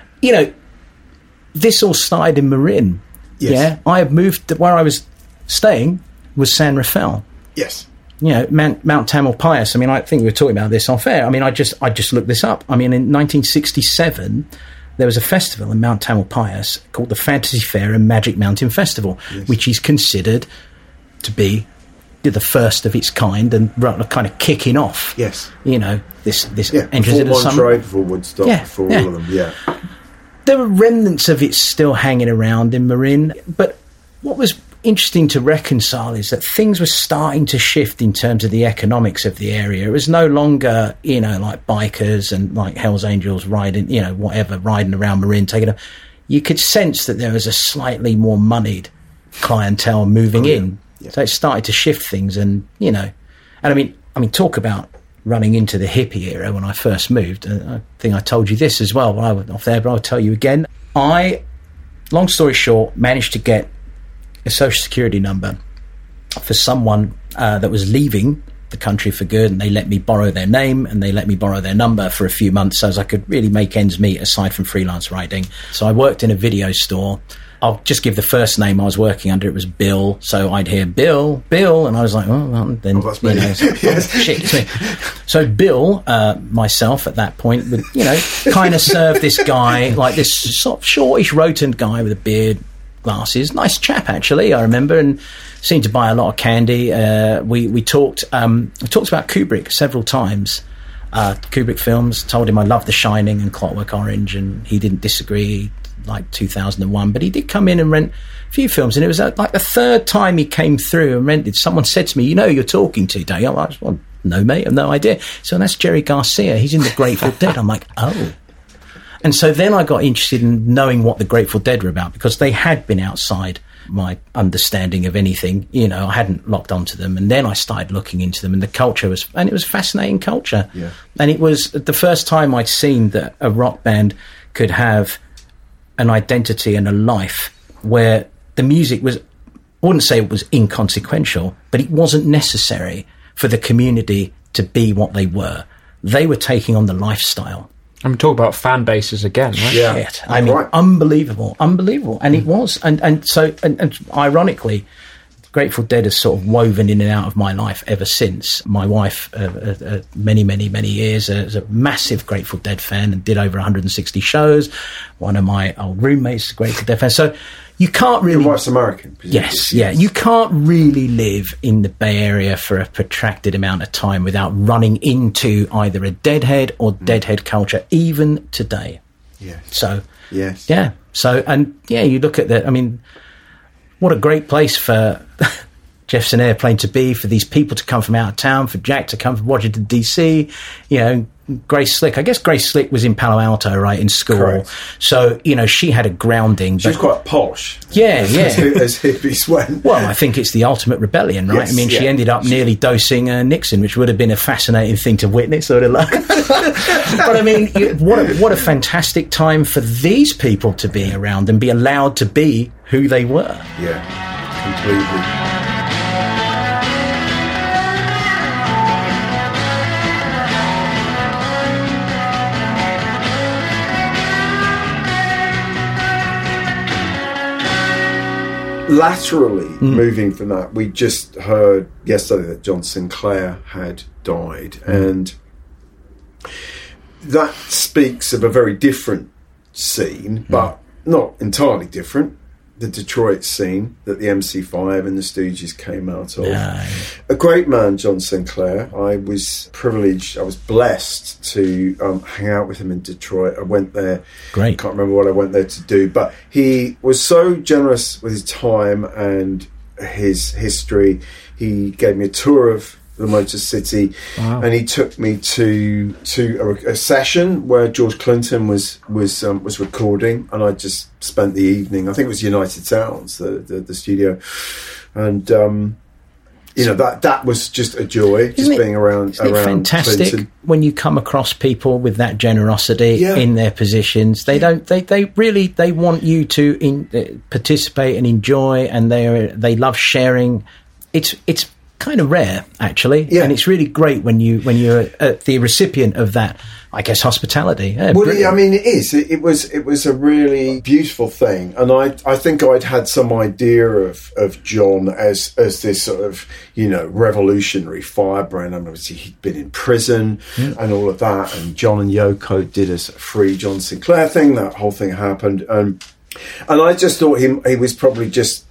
this all started in Marin. Yes. Yeah, I had moved where I was staying was San Rafael. Yes. Mount Tamalpais. I mean, I think we were talking about this off air. I mean, I just looked this up. I mean, in 1967, there was a festival in Mount Tamalpais called the Fantasy Fair and Magic Mountain Festival, which is considered to be the first of its kind and kind of kicking off. Yes. This enters into some trade for Woodstock, all of them. Yeah. There were remnants of it still hanging around in Marin, but what was interesting to reconcile is that things were starting to shift in terms of the economics of the area. It was no longer, like bikers and like Hells Angels riding, riding around Marin, taking a... You could sense that there was a slightly more moneyed clientele moving in. Yeah. So it started to shift things, and I mean, talk about running into the hippie era when I first moved. I think I told you this as well while I was off there, but I'll tell you again. Long story short, managed to get a social security number for someone that was leaving the country for good, and they let me borrow their name and they let me borrow their number for a few months so as I could really make ends meet aside from freelance writing. So I worked in a video store. I'll just give the first name I was working under. It was Bill. So I'd hear Bill, and I was like, oh, well, then, that's me. Shit, it's me. So Bill, myself at that point, would, kind of serve this guy, like this sort of shortish, rotund guy with a beard, glasses. Nice chap, actually, I remember, and seemed to buy a lot of candy. We talked about Kubrick several times. Kubrick films. Told him I loved The Shining and Clockwork Orange, and he didn't disagree. Like 2001, but he did come in and rent a few films, and it was like the third time he came through and rented. Someone said to me, you're talking to, Dave. I'm like, well, no, mate, I've no idea. So that's Jerry Garcia. He's in the Grateful Dead. I'm like, oh. And so then I got interested in knowing what the Grateful Dead were about, because they had been outside my understanding of anything. I hadn't locked onto them, and then I started looking into them, and the culture it was a fascinating culture. Yeah. And it was the first time I'd seen that a rock band could have an identity and a life where the music was, I wouldn't say it was inconsequential, but it wasn't necessary for the community to be what they were. They were taking on the lifestyle. I'm talking about fan bases again, right? Yeah. Shit. I mean, unbelievable. And it was. And so ironically, Grateful Dead has sort of woven in and out of my life ever since. My wife, many, many, many years, is a massive Grateful Dead fan and did over 160 shows. One of my old roommates is a Grateful Dead fan. So you can't really... Your wife's American. Yes, yeah. You can't really live in the Bay Area for a protracted amount of time without running into either a Deadhead or Deadhead culture, even today. Yes. So... Yes. Yeah. So, and yeah, you look at that, I mean... What a great place for Jefferson Airplane to be, for these people to come from out of town, for Jack to come from Washington, D.C., Grace Slick. I guess Grace Slick was in Palo Alto, right, in school. Correct. So, she had a grounding. She was quite posh. Yeah, yeah. As hippies went. Well, I think it's the ultimate rebellion, right? Yes, she ended up nearly dosing Nixon, which would have been a fascinating thing to witness, sort of like. But I mean, what a fantastic time for these people to be around and be allowed to be who they were. Yeah, completely. Laterally, moving from that, we just heard yesterday that John Sinclair had died, and that speaks of a very different scene, but not entirely different. The Detroit scene that the MC5 and the Stooges came out of. Yeah. A great man, John Sinclair. I was privileged, I was blessed to hang out with him in Detroit. I went there. Great. Can't remember what I went there to do, but he was so generous with his time and his history. He gave me a tour of the Motor City, and he took me to a session where George Clinton was recording, and I just spent the evening. I think it was United Sounds, the studio, and that was just a joy. Just being around. Isn't it fantastic Clinton. When you come across people with that generosity in their positions? They don't. They really want you to participate and enjoy, and they love sharing. It's kind of rare, actually, and it's really great when you're the recipient of that, I guess, hospitality. Yeah, well, I mean, it is. It was a really beautiful thing, and I think I'd had some idea of John as this sort of revolutionary firebrand. I mean, obviously he'd been in prison and all of that, and John and Yoko did a free John Sinclair thing. That whole thing happened, and I just thought he was probably just,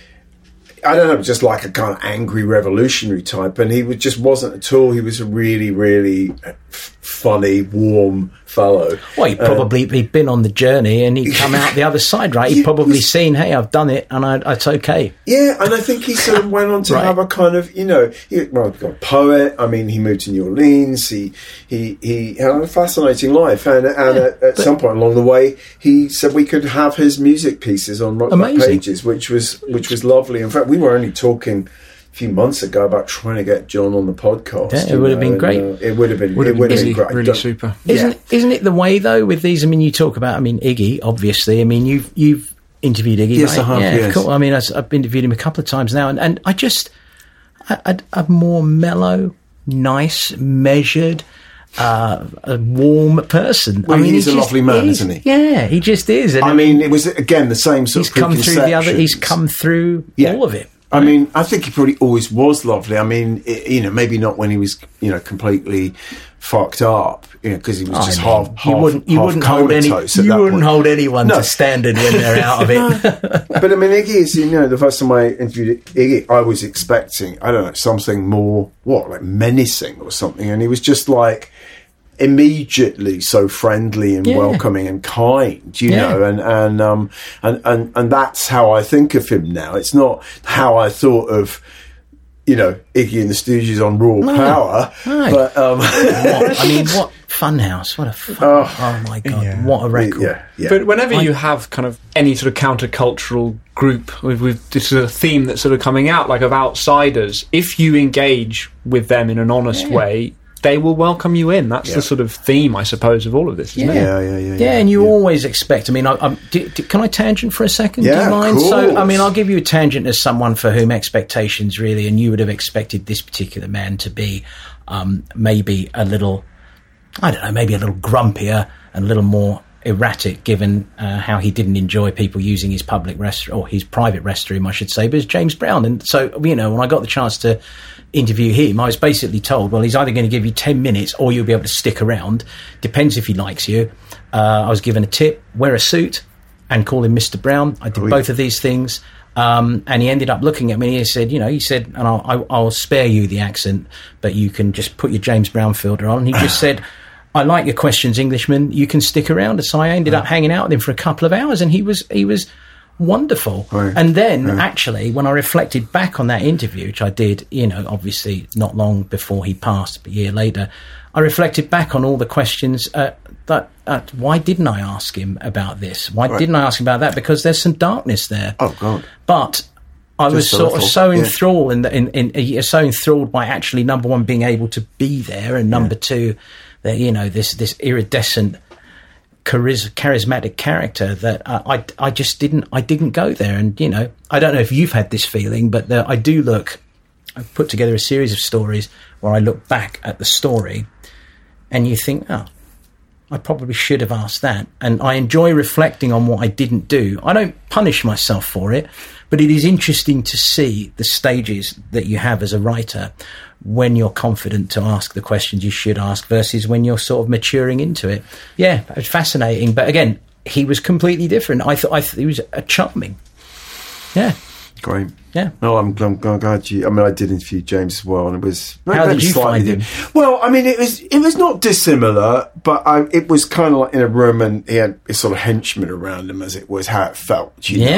I don't know, just like a kind of angry revolutionary type, and he just wasn't at all. He was a really, really funny, warm fellow. Well, he'd been on the journey and he'd come out the other side, right? He'd probably seen, hey, I've done it and it's okay. Yeah, and I think he sort of went on to have a kind of, he got a poet. I mean, he moved to New Orleans. He had a fascinating life, and at some point along the way, he said we could have his music pieces on Rock Back Pages, which was lovely. In fact, we were only talking a few months ago about trying to get John on the podcast. Yeah, it would have been great. It would have been great. Really super. Isn't it the way though with these? I mean, you talk about, Iggy, obviously. I mean, you've interviewed Iggy. Yes, right? I have. Yeah, yes. Cool. I mean, I've interviewed him a couple of times now, and I just a more mellow, nice, measured, a warm person. Well, he's a lovely man, isn't he? Yeah, he just is. And I mean, it was again the same sort of preconceptions. He's come through all of it. I mean, I think he probably always was lovely. I mean, maybe not when he was, completely fucked up, because he was half comatose. You wouldn't hold anyone to standard when they're out of it. But I mean, Iggy is, the first time I interviewed Iggy, I was expecting, I don't know, something more, like menacing or something, and he was just like immediately so friendly and welcoming and kind, know, and that's how I think of him now. It's not how I thought of, Iggy in the Stooges on Raw Power. No. But what Funhouse? What a oh my god! What a record! Yeah. But whenever you have kind of any sort of countercultural group with this sort of theme that's sort of coming out, like of outsiders, if you engage with them in an honest way, they will welcome you in. That's the sort of theme, I suppose, of all of this, isn't it? Yeah, and you always expect... I mean, can I tangent for a second? Yeah, do you mind? of course. So, I mean, I'll give you a tangent as someone for whom expectations really, and you would have expected this particular man to be maybe a little, I don't know, maybe a little grumpier and a little more erratic, given how he didn't enjoy people using his public restroom, or his private restroom, I should say, but it's James Brown. And so, when I got the chance to interview him, I was basically told, well, he's either going to give you 10 minutes or you'll be able to stick around. Depends if he likes you. I was given a tip, wear a suit and call him Mr. Brown. I did both of these things. And he ended up looking at me and he said, and I'll spare you the accent, but you can just put your James Brown filter on. And he just said, I like your questions, Englishman. You can stick around. And so I ended up hanging out with him for a couple of hours, and he was wonderful. Right. And then actually, when I reflected back on that interview, which I did, obviously not long before he passed, but a year later, I reflected back on all the questions why didn't I ask him about this? Why didn't I ask him about that? Because there's some darkness there. Oh, God. But I was sort of so enthralled so enthralled by actually, number one, being able to be there, and number two, that, this iridescent, charismatic character that I just didn't go there. And I don't know if you've had this feeling, but I've put together a series of stories where I look back at the story and you think, I probably should have asked that. And I enjoy reflecting on what I didn't do. I don't punish myself for it, but it is interesting to see the stages that you have as a writer when you're confident to ask the questions you should ask versus when you're sort of maturing into it. Yeah, it's fascinating. But again, he was completely different. I thought he was a charming. Yeah. Great. Yeah. No, I'm glad you... I mean, I did interview James as well, and it was... How did you find him? Well, I mean, it was not dissimilar, but it was kind of like in a room, and he had his sort of henchmen around him, as it was how it felt.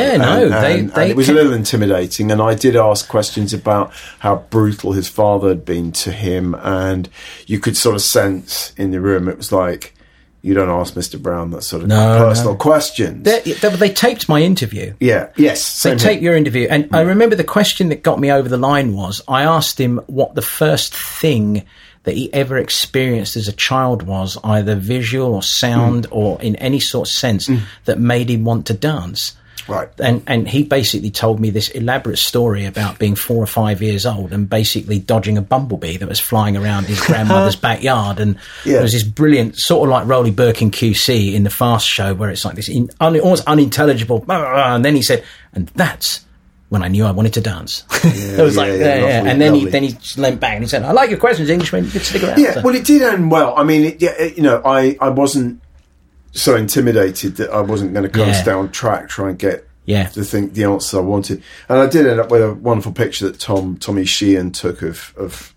And it was a little intimidating, and I did ask questions about how brutal his father had been to him, and you could sort of sense in the room, it was like... You don't ask Mr. Brown that sort of personal questions. They taped my interview. Yeah, yes. They taped your interview. And I remember the question that got me over the line was, I asked him what the first thing that he ever experienced as a child was, either visual or sound or in any sort of sense, that made him want to dance. Right. And he basically told me this elaborate story about being 4 or 5 years old and basically dodging a bumblebee that was flying around his grandmother's backyard. And there was this brilliant, sort of like Rolly Birkin QC in the Fast Show, where it's like this almost unintelligible, and then he said, and that's when I knew I wanted to dance. It was lovely, and then he leant back and he said, I like your questions, Englishman, you could stick around. Yeah, well, it did end well. I mean, I wasn't so intimidated that I wasn't going to kind of stay on track, try and get the answer I wanted. And I did end up with a wonderful picture that Tommy Sheehan took of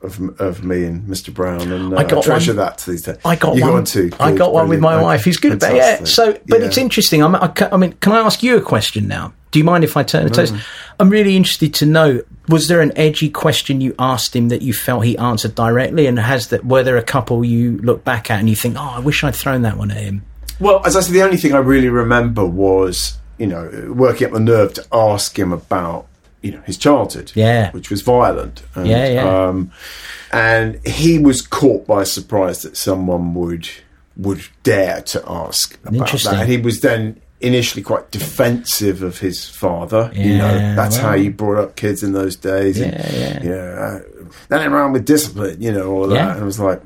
me and Mr. Brown, and I treasure that to these days. I got one with my wife. He's good at that. Yeah. So, but it's interesting. I mean, can I ask you a question now? Do you mind if I turn the toast? I'm really interested to know, was there an edgy question you asked him that you felt he answered directly, and were there a couple you look back at and you think, I wish I'd thrown that one at him? Well, as I said, the only thing I really remember was, working up the nerve to ask him about, his childhood, which was violent. And, and he was caught by surprise that someone would dare to ask about that. And he was then initially quite defensive of his father. That's how you brought up kids in those days. nothing wrong with discipline, you know, all of that. And it was like,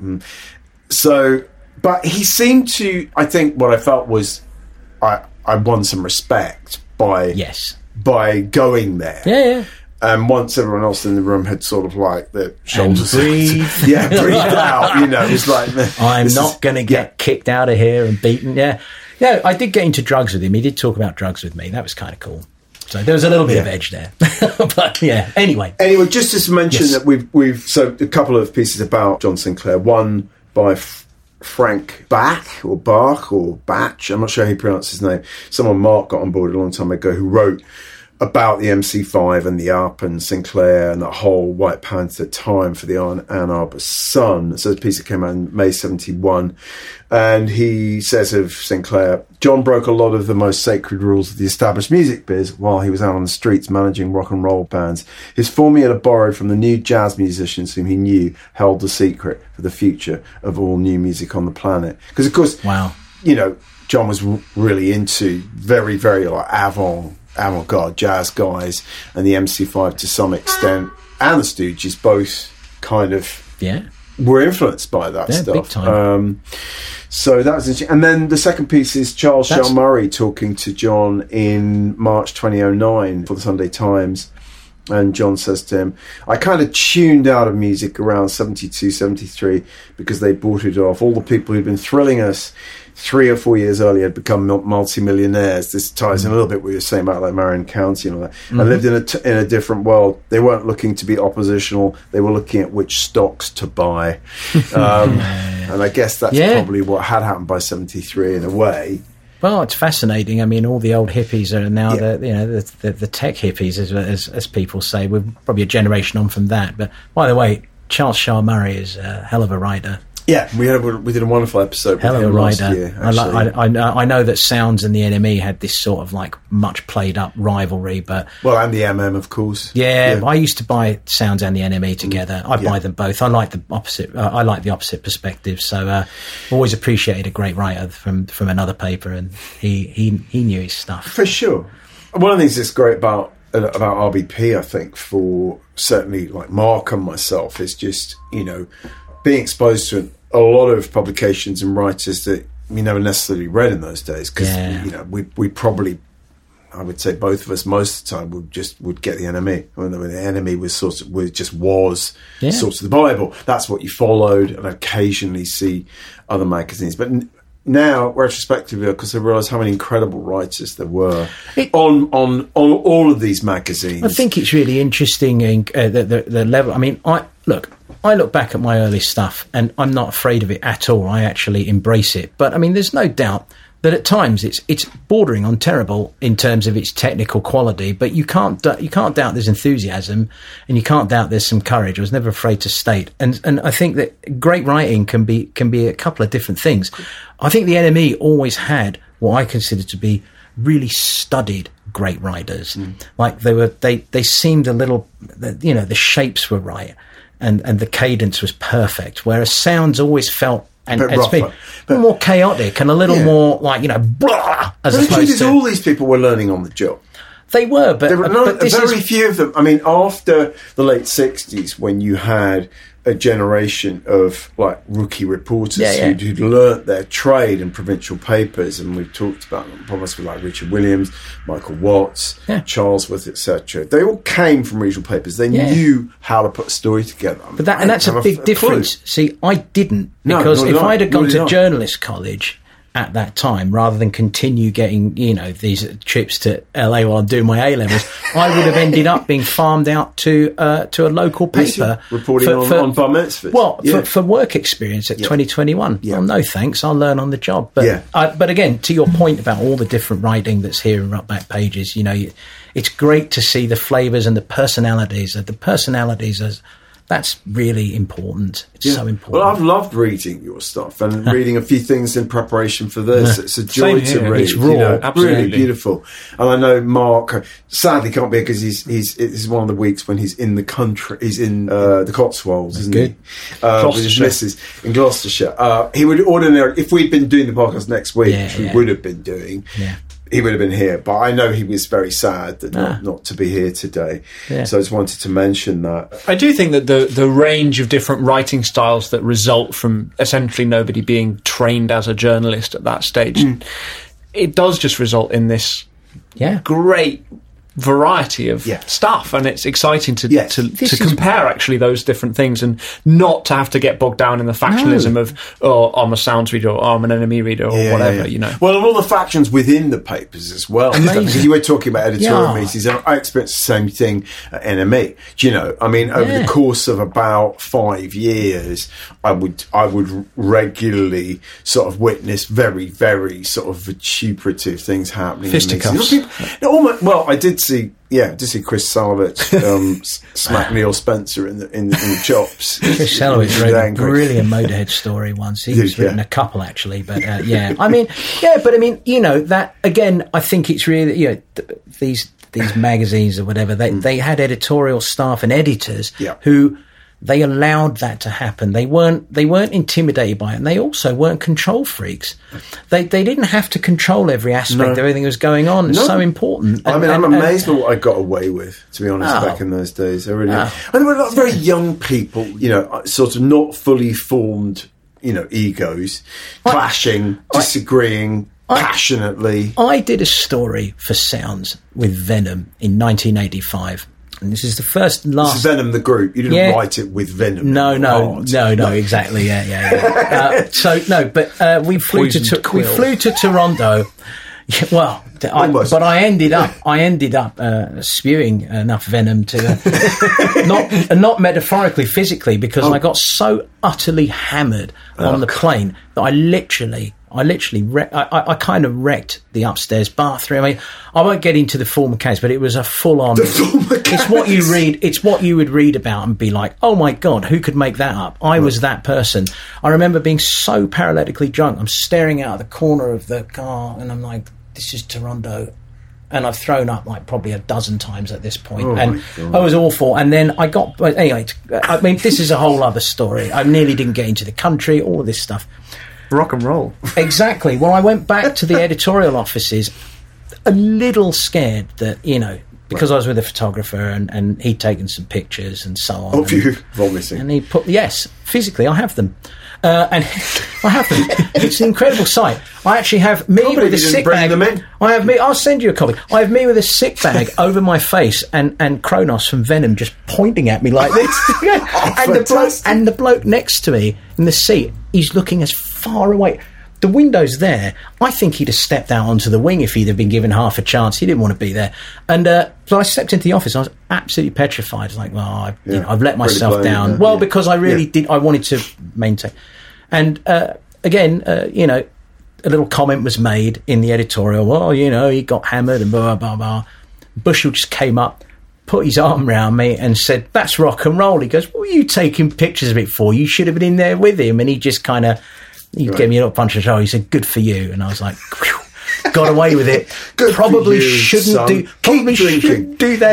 So, but he seemed to, I think what I felt was I won some respect by going there. Yeah. And once everyone else in the room had sort of like their shoulders breathed out, you know, it was like, I'm not going to get kicked out of here and beaten. Yeah, I did get into drugs with him. He did talk about drugs with me. That was kind of cool. So there was a little bit of edge there. But yeah, anyway, just to mention that we've so a couple of pieces about John Sinclair. One by Frank Bach, I'm not sure how you pronounce his name. Someone Mark got on board a long time ago who wrote about the MC5 and the Up and Sinclair and that whole White Panther time for the Ann Arbor Sun. So this piece that came out in May 71. And he says of Sinclair, John broke a lot of the most sacred rules of the established music biz while he was out on the streets managing rock and roll bands. His formula borrowed from the new jazz musicians whom he knew held the secret for the future of all new music on the planet. Because, of course, you know, John was really into very, very like avant-garde jazz guys, and the MC5 to some extent, and the Stooges both kind of were influenced by that stuff. Big time. So that was interesting. And then the second piece is Charles Shaar Murray talking to John in March 2009 for the Sunday Times. And John says to him, I kind of tuned out of music around 72, 73 because they bought it off. All the people who'd been thrilling us 3 or 4 years earlier had become multi-millionaires. This ties in a little bit what you were saying about like Marion County and all that. I lived in a different world. They weren't looking to be oppositional. They were looking at which stocks to buy. And I guess that's probably what had happened by 73 in a way. Well, it's fascinating. I mean, all the old hippies are now the tech hippies, as people say. We're probably a generation on from that. But by the way, Charles Shaar Murray is a hell of a writer. Yeah, we did a wonderful episode with him last year. I know that Sounds and the NME had this sort of like much played up rivalry, but and the MM, of course. Yeah, I used to buy Sounds and the NME together. I buy them both. I like the opposite. I like the opposite perspective. So always appreciated a great writer from another paper, and he knew his stuff for sure. One of the things that's great about RBP, I think, for certainly like Mark and myself, is just being exposed to a lot of publications and writers that we never necessarily read in those days, because we probably, I would say both of us most of the time would get the NME. When the NME was sort of the Bible. That's what you followed, and occasionally see other magazines. But now, retrospectively, because I realise how many incredible writers there were on all of these magazines. I think it's really interesting the level. I mean, I look back at my early stuff and I'm not afraid of it at all. I actually embrace it. But I mean, there's no doubt that at times it's bordering on terrible in terms of its technical quality. But you can't doubt there's enthusiasm, and you can't doubt there's some courage. I was never afraid to state. And I think that great writing can be a couple of different things. I think the NME always had what I consider to be really studied great writers. Like they seemed a little, the shapes were right. And the cadence was perfect, whereas Sounds always felt and it's been more chaotic and a little more like blah. As opposed to all these people were learning on the job. They were, but very few of them. I mean, after the late '60s, when you had a generation of like rookie reporters who'd learnt their trade in provincial papers, and we've talked about them, probably like Richard Williams, Michael Watts, Charlesworth, etc. They all came from regional papers. They knew how to put a story together. But that's a big difference. See, I didn't, because if I'd have gone to journalist college at that time, rather than continue getting, these trips to LA while I'm doing my A-levels, I would have ended up being farmed out to a local paper. Reporting on bar mitzvahs. Well, for work experience at 2021. Well, no thanks, I'll learn on the job. But, but again, to your point about all the different writing that's here in Back Pages, it's great to see the flavours and the personalities. That's really important. It's so important. Well, I've loved reading your stuff and reading a few things in preparation for this. It's a joy to read. It's raw, absolutely really beautiful. And I know Mark sadly can't be, because it's one of the weeks when he's in the country. He's in the Cotswolds, isn't he? With his missus in Gloucestershire. He would ordinarily, if we'd been doing the podcast next week, which we would have been doing. he would have been here. But I know he was very sad that not to be here today. Yeah. So I just wanted to mention that. I do think that the range of different writing styles that result from essentially nobody being trained as a journalist at that stage, it does just result in this great variety of stuff, and it's exciting to compare actually those different things, and not to have to get bogged down in the factionalism of I'm a sounds reader, or I'm an NME reader, or whatever. You know, well, and all the factions within the papers as well. Because you were talking about editorial meetings, and I experienced the same thing at NME. Do you know? I mean, over the course of about 5 years, I would regularly sort of witness very, very sort of vituperative things happening. Fisticuffs. Well, I did see Chris Salovich smack Neil Spencer in the chops. Chris Salovich wrote a brilliant Motorhead story once. He's written a couple actually, but I mean, you know, that again, I think it's really, you know, these magazines or whatever, they had editorial staff and editors who. They allowed that to happen. They weren't intimidated by it, and they also weren't control freaks. They didn't have to control every aspect of everything that was going on. It's so important. I'm amazed by what I got away with, to be honest, back in those days. I really am. And there were a lot of very young people, you know, sort of not fully formed, you know, egos, clashing, disagreeing passionately. I did a story for Sounds with Venom in 1985. And this is the first and last... This is Venom, the group. You didn't write it with Venom. No, exactly. But we flew to Toronto. Well, but I ended up spewing enough venom to not metaphorically, physically, because I got so utterly hammered on the plane that I literally kind of wrecked the upstairs bathroom. I mean, I won't get into the full mechanics, but it was a full-on... It's what you read. It's what you would read about and be like, oh my God, who could make that up? I was that person. I remember being so paralytically drunk. I'm staring out of the corner of the car and I'm like, this is Toronto. And I've thrown up like probably a dozen times at this point. And I was awful. And then I got... Anyway, I mean, this is a whole other story. I nearly didn't get into the country, all of this stuff. Rock and roll. Exactly. Well, I went back to the editorial offices a little scared that, you know, because I was with a photographer and he'd taken some pictures and so on. Of you vomiting. And he put, physically, I have them. And I have them. It's an incredible sight. I actually have me with a sick bag. I have me. I'll send you a copy. I have me with a sick bag over my face, and Kronos from Venom just pointing at me like this. and the bloke next to me in the seat, he's looking as far away. The window's there. I think he'd have stepped out onto the wing if he'd have been given half a chance. He didn't want to be there. And so I stepped into the office. I was absolutely petrified. I was like, well, I've let myself down. Well, because I really did. I wanted to maintain. And again, you know, a little comment was made in the editorial. Well, you know, he got hammered and blah, blah, blah. Bushell just came up, put his arm around me and said, that's rock and roll. He goes, what were you taking pictures of it for? You should have been in there with him. And he just kind of... He gave me a little punch on the shoulder. He said, good for you. And I was like, whew, got away with it. Probably shouldn't do that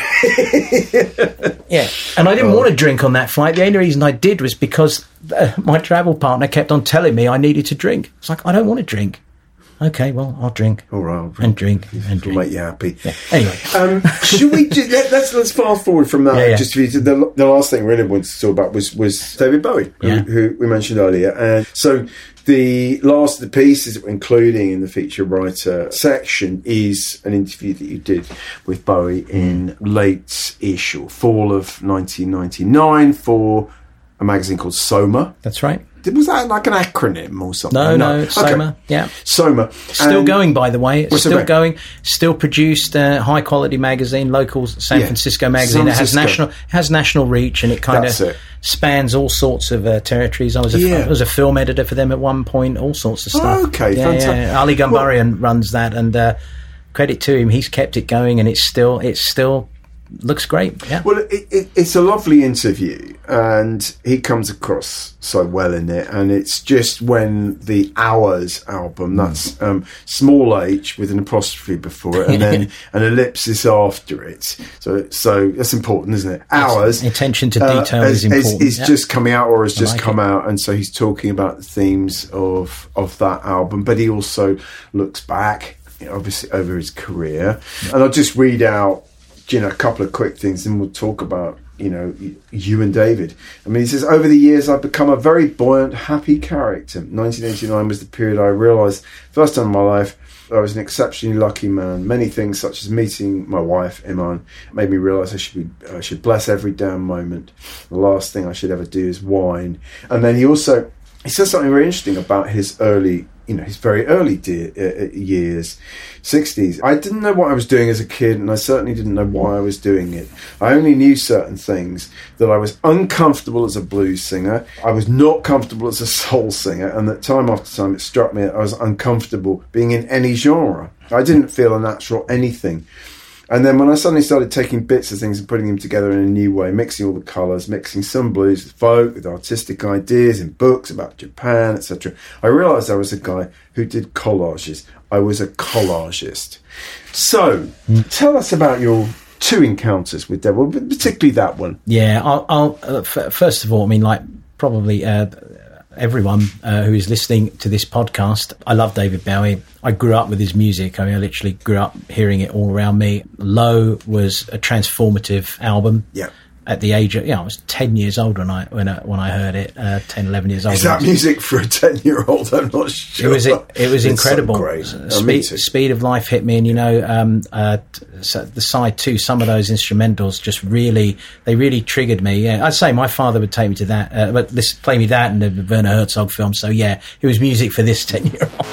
again. Yeah. And I didn't want to drink on that flight. The only reason I did was because my travel partner kept on telling me I needed to drink. It's like, I don't want to drink. Okay, well, I'll drink. All right, and drink. It'll make you happy. Yeah. Anyway, should we let's fast forward from that? Yeah. Just the last thing I really wanted to talk about was David Bowie, who we mentioned earlier, and so the last of the pieces that we're including in the feature writer section is an interview that you did with Bowie in late-ish or fall of 1999 for a magazine called Soma. That's right. Was that like an acronym or something? No, Soma. Yeah, Soma. Still going, by the way. It's still going. Still produced, high quality magazine, local San Francisco magazine. It has national reach, and it kind of spans all sorts of territories. I was a film editor for them at one point. All sorts of stuff. Okay, fantastic. Yeah. Ali Gambarian runs that, and credit to him, he's kept it going, and it's still looks great. Yeah. Well, it's a lovely interview, and he comes across so well in it. And it's just when the Hours album, that's small h with an apostrophe before it, and then an ellipsis after it. So that's important, isn't it? Hours. Attention to detail is important. Is just coming out, or has just come out, and so he's talking about the themes of that album, but he also looks back. obviously over his career. And I'll just read out, a couple of quick things, and we'll talk about, you and David. I mean, he says, over the years, I've become a very buoyant, happy character. 1989 was the period I realised, first time in my life, I was an exceptionally lucky man. Many things, such as meeting my wife, Iman, made me realise I should bless every damn moment. The last thing I should ever do is whine. And then he says something very interesting about his early, his very early years, 60s. I didn't know what I was doing as a kid, and I certainly didn't know why I was doing it. I only knew certain things, that I was uncomfortable as a blues singer, I was not comfortable as a soul singer, and that time after time it struck me that I was uncomfortable being in any genre. I didn't feel a natural anything. And then when I suddenly started taking bits of things and putting them together in a new way, mixing all the colours, mixing some blues with folk, with artistic ideas in books about Japan, etc., I realised I was a guy who did collages. I was a collagist. So, tell us about your 2 encounters with Devil, particularly that one. Yeah, I'll first of all, I mean, like, probably... everyone who is listening to this podcast, I love David Bowie. I grew up with his music. I mean, I literally grew up hearing it all around me. Low was a transformative album. Yeah. At the age of, I was 10 years old when I heard it. 10, 11 years old. Is that music for a 10-year-old? I'm not sure. It was incredible. So great. Speed of Life hit me, and so the side 2, some of those instrumentals just really triggered me. Yeah, I'd say my father would take me to that, but play me that and the Werner Herzog film. So yeah, it was music for this 10-year-old.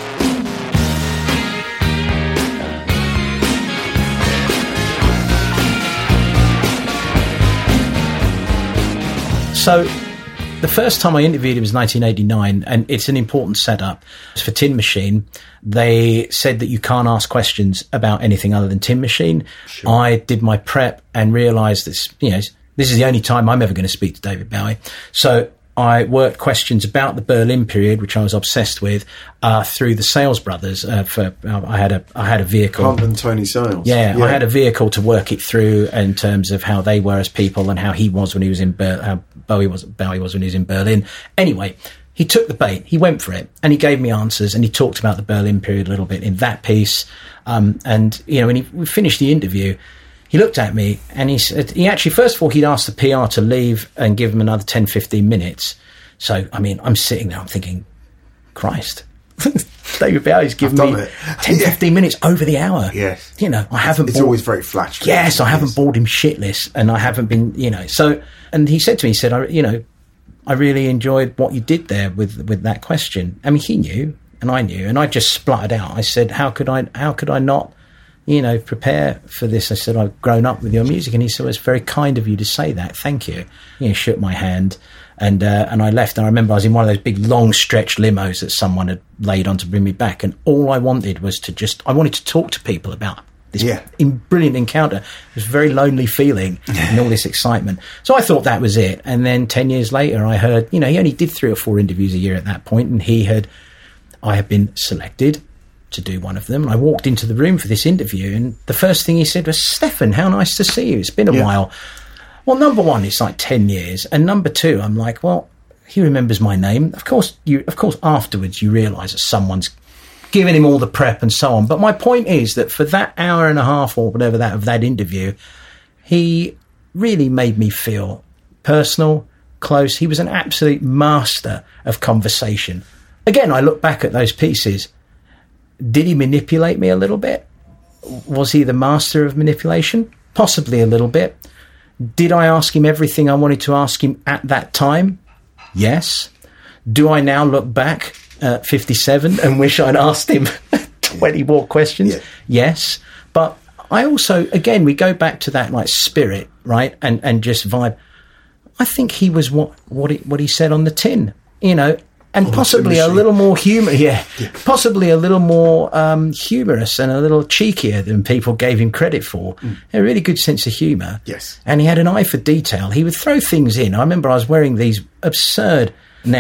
So the first time I interviewed him was 1989, and it's an important setup. It's for Tin Machine. They said that you can't ask questions about anything other than Tin Machine. Sure. I did my prep and realised that, this is the only time I'm ever going to speak to David Bowie. So I worked questions about the Berlin period, which I was obsessed with, through the Sales Brothers. I had a vehicle. Hunt and Tony Sales. Yeah, I had a vehicle to work it through in terms of how they were as people and how he was when he was in how Bowie was when he was in Berlin. Anyway, he took the bait. He went for it, and he gave me answers, and he talked about the Berlin period a little bit in that piece. And when we finished the interview, he looked at me and he said, first of all, he'd asked the PR to leave and give him another 10, 15 minutes. So, I mean, I'm sitting there, I'm thinking, Christ, David Bowie's given me 10, 15 minutes over the hour. Yes. I haven't... It's always very flattering. Yes, I haven't bored him shitless, and I haven't been, So, and he said to me, I really enjoyed what you did there with that question. I mean, he knew, and I knew, and I just spluttered out. I said, how could I not... prepare for this? I said, I've grown up with your music. And he said, well, it's very kind of you to say that. Thank you. He shook my hand, and I left. And I remember I was in one of those big, long stretch limos that someone had laid on to bring me back. And all I wanted was I wanted to talk to people about this brilliant encounter. It was a very lonely feeling and all this excitement. So I thought that was it. And then 10 years later, I heard, he only did 3 or 4 interviews a year at that point, and I had been selected to do one of them. And I walked into the room for this interview, and the first thing he said was, Stefan, how nice to see you. It's been a while. Well, number one, it's like 10 years. And number 2, I'm like, well, he remembers my name. Of course, afterwards you realise that someone's giving him all the prep and so on. But my point is that for that hour and a half or whatever of that interview, he really made me feel personal, close. He was an absolute master of conversation. Again, I look back at those pieces. Did he manipulate me a little bit? Was he the master of manipulation? Possibly a little bit. Did I ask him everything I wanted to ask him at that time? Yes. Do I now look back at 57 and wish I'd asked him 20 more questions? Yeah. Yes. But I also, again, we go back to that like spirit, right? And just vibe. I think he was what he said on the tin, and possibly a little more possibly a little more humorous and a little cheekier than people gave him credit for. A really good sense of humour. Yes. And he had an eye for detail. He would throw things in. I remember I was wearing these absurd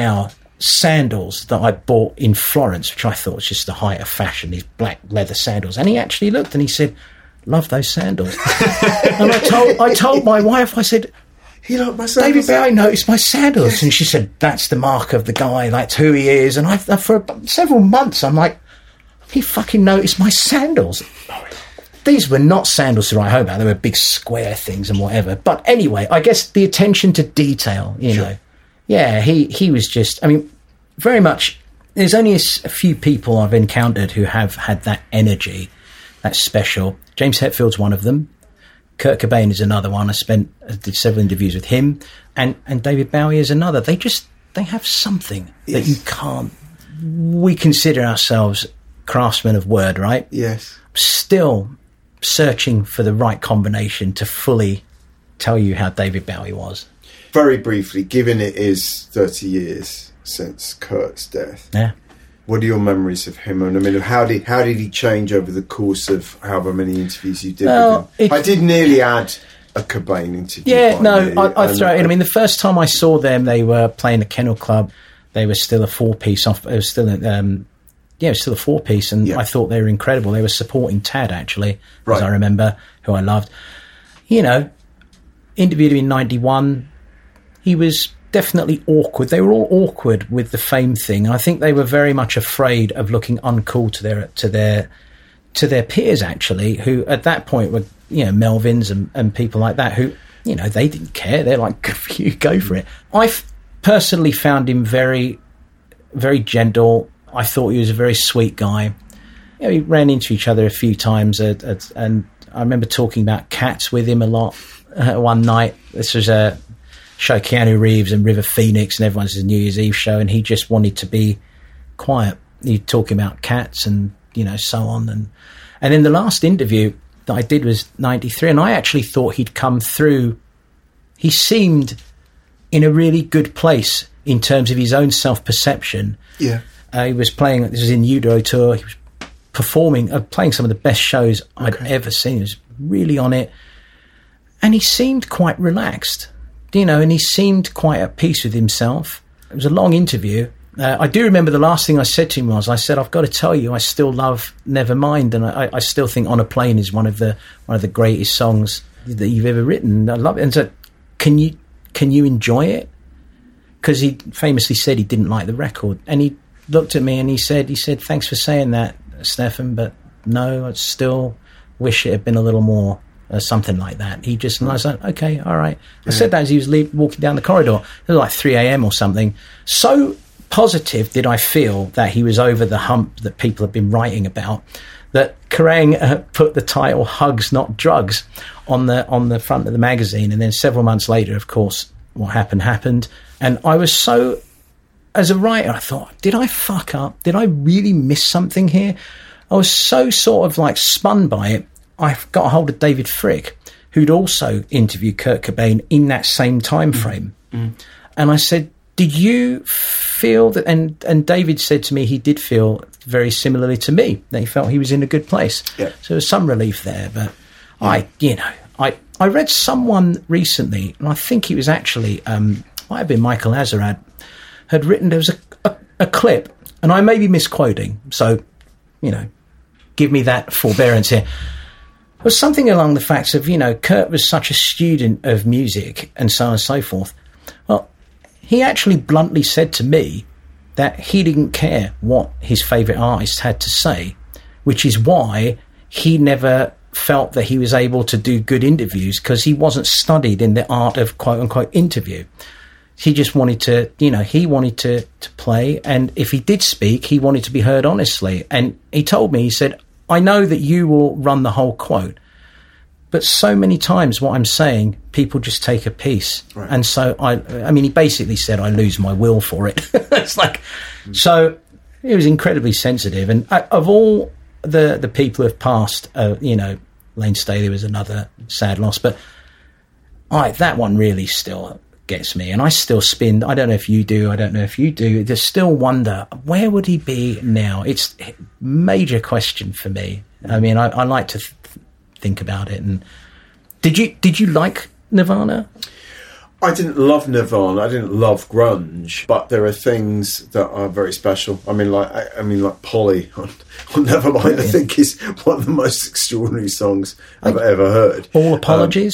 sandals that I bought in Florence, which I thought was just the height of fashion, these black leather sandals. And he actually looked and he said, love those sandals. And I told my wife, I said, he liked my sandals. David Bowie noticed my sandals. Yes. And she said, that's the mark of the guy, that's who he is. And for several months, I'm like, he fucking noticed my sandals. These were not sandals to write home about. They were big square things and whatever. But anyway, I guess the attention to detail, you know. Yeah, he was just, I mean, very much, there's only a few people I've encountered who have had that energy, that's special. James Hetfield's one of them. Kurt Cobain is another one. I did several interviews with him. And David Bowie is another. They have something that you can't, we consider ourselves craftsmen of word, right? Yes. Still searching for the right combination to fully tell you how David Bowie was. Very briefly, given it is 30 years since Kurt's death, what are your memories of him? And I mean, how did he change over the course of however many interviews you did with him? I did nearly add a Cobain interview. Yeah, no, I throw it in. I mean, the first time I saw them, they were playing the Kennel Club. They were still a four-piece. It was still a four-piece, and I thought they were incredible. They were supporting Tad, actually, as I remember, who I loved. You know, interviewed him in 91. He was definitely awkward. They were all awkward with the Fame thing. I think they were very much afraid of looking uncool to their peers, actually, who at that point were, you know, Melvins and people like that who, you know, they didn't care. They're like, good for you, go for it. I personally found him very, very gentle. I thought he was a very sweet guy. You know, we ran into each other a few times, and I remember talking about cats with him a lot. One night, this was a show, Keanu Reeves and River Phoenix, and everyone's a New Year's Eve show, and he just wanted to be quiet. He'd talking about cats and, you know, so on. And then the last interview that I did was 93, and I actually thought he'd come through. He seemed in a really good place in terms of his own self-perception. Yeah. He was playing, this was in Udo Tour, he was performing, playing some of the best shows I'd ever seen. He was really on it. And he seemed quite relaxed, you know, and he seemed quite at peace with himself. It was a long interview. I do remember the last thing I said to him was, I said, I've got to tell you, I still love Nevermind, and I still think On a Plane is one of the greatest songs that you've ever written. I love it. And so, can you enjoy it? Because he famously said he didn't like the record, and he looked at me and he said, thanks for saying that, Stefan, but no, I still wish it had been a little more. Something like that. He just, and I was like, okay, all right. I said that as he was walking down the corridor. It was like 3 a.m. or something. So positive did I feel that he was over the hump that people have been writing about, that Kerrang put the title Hugs Not Drugs on the front of the magazine. And then several months later, of course, what happened. And I was so, as a writer, I thought, did I fuck up? Did I really miss something here? I was so sort of like spun by it. I got a hold of David Frick, who'd also interviewed Kurt Cobain in that same time frame. And I said, did you feel that, and David said to me he did feel very similarly to me, that he felt he was in a good place. Yeah. So there was some relief there. But I read someone recently, and I think it was actually, might have been Michael Azerrad, had written, there was a clip, and I may be misquoting, so, you know, give me that forbearance here. It was something along the facts of, you know, Kurt was such a student of music and so on and so forth. Well, he actually bluntly said to me that he didn't care what his favourite artist had to say, which is why he never felt that he was able to do good interviews, because he wasn't studied in the art of quote-unquote interview. He just wanted to, you know, he wanted to play, and if he did speak, he wanted to be heard honestly. And he told me, he said, I know that you will run the whole quote, but so many times what I'm saying, people just take a piece. Right. And so, I mean, he basically said, I lose my will for it. It's like, so it was incredibly sensitive. And of all the people who have passed, you know, Lane Staley was another sad loss, but that one really still gets me. And I still spin, I don't know if you do, there's still wonder, where would he be now? It's a major question for me. I mean, I like to think about it. And did you like Nirvana? I didn't love Nirvana. I didn't love grunge, but there are things that are very special. I mean, like Polly on Nevermind. I think is one of the most extraordinary songs I've ever heard. All apologies.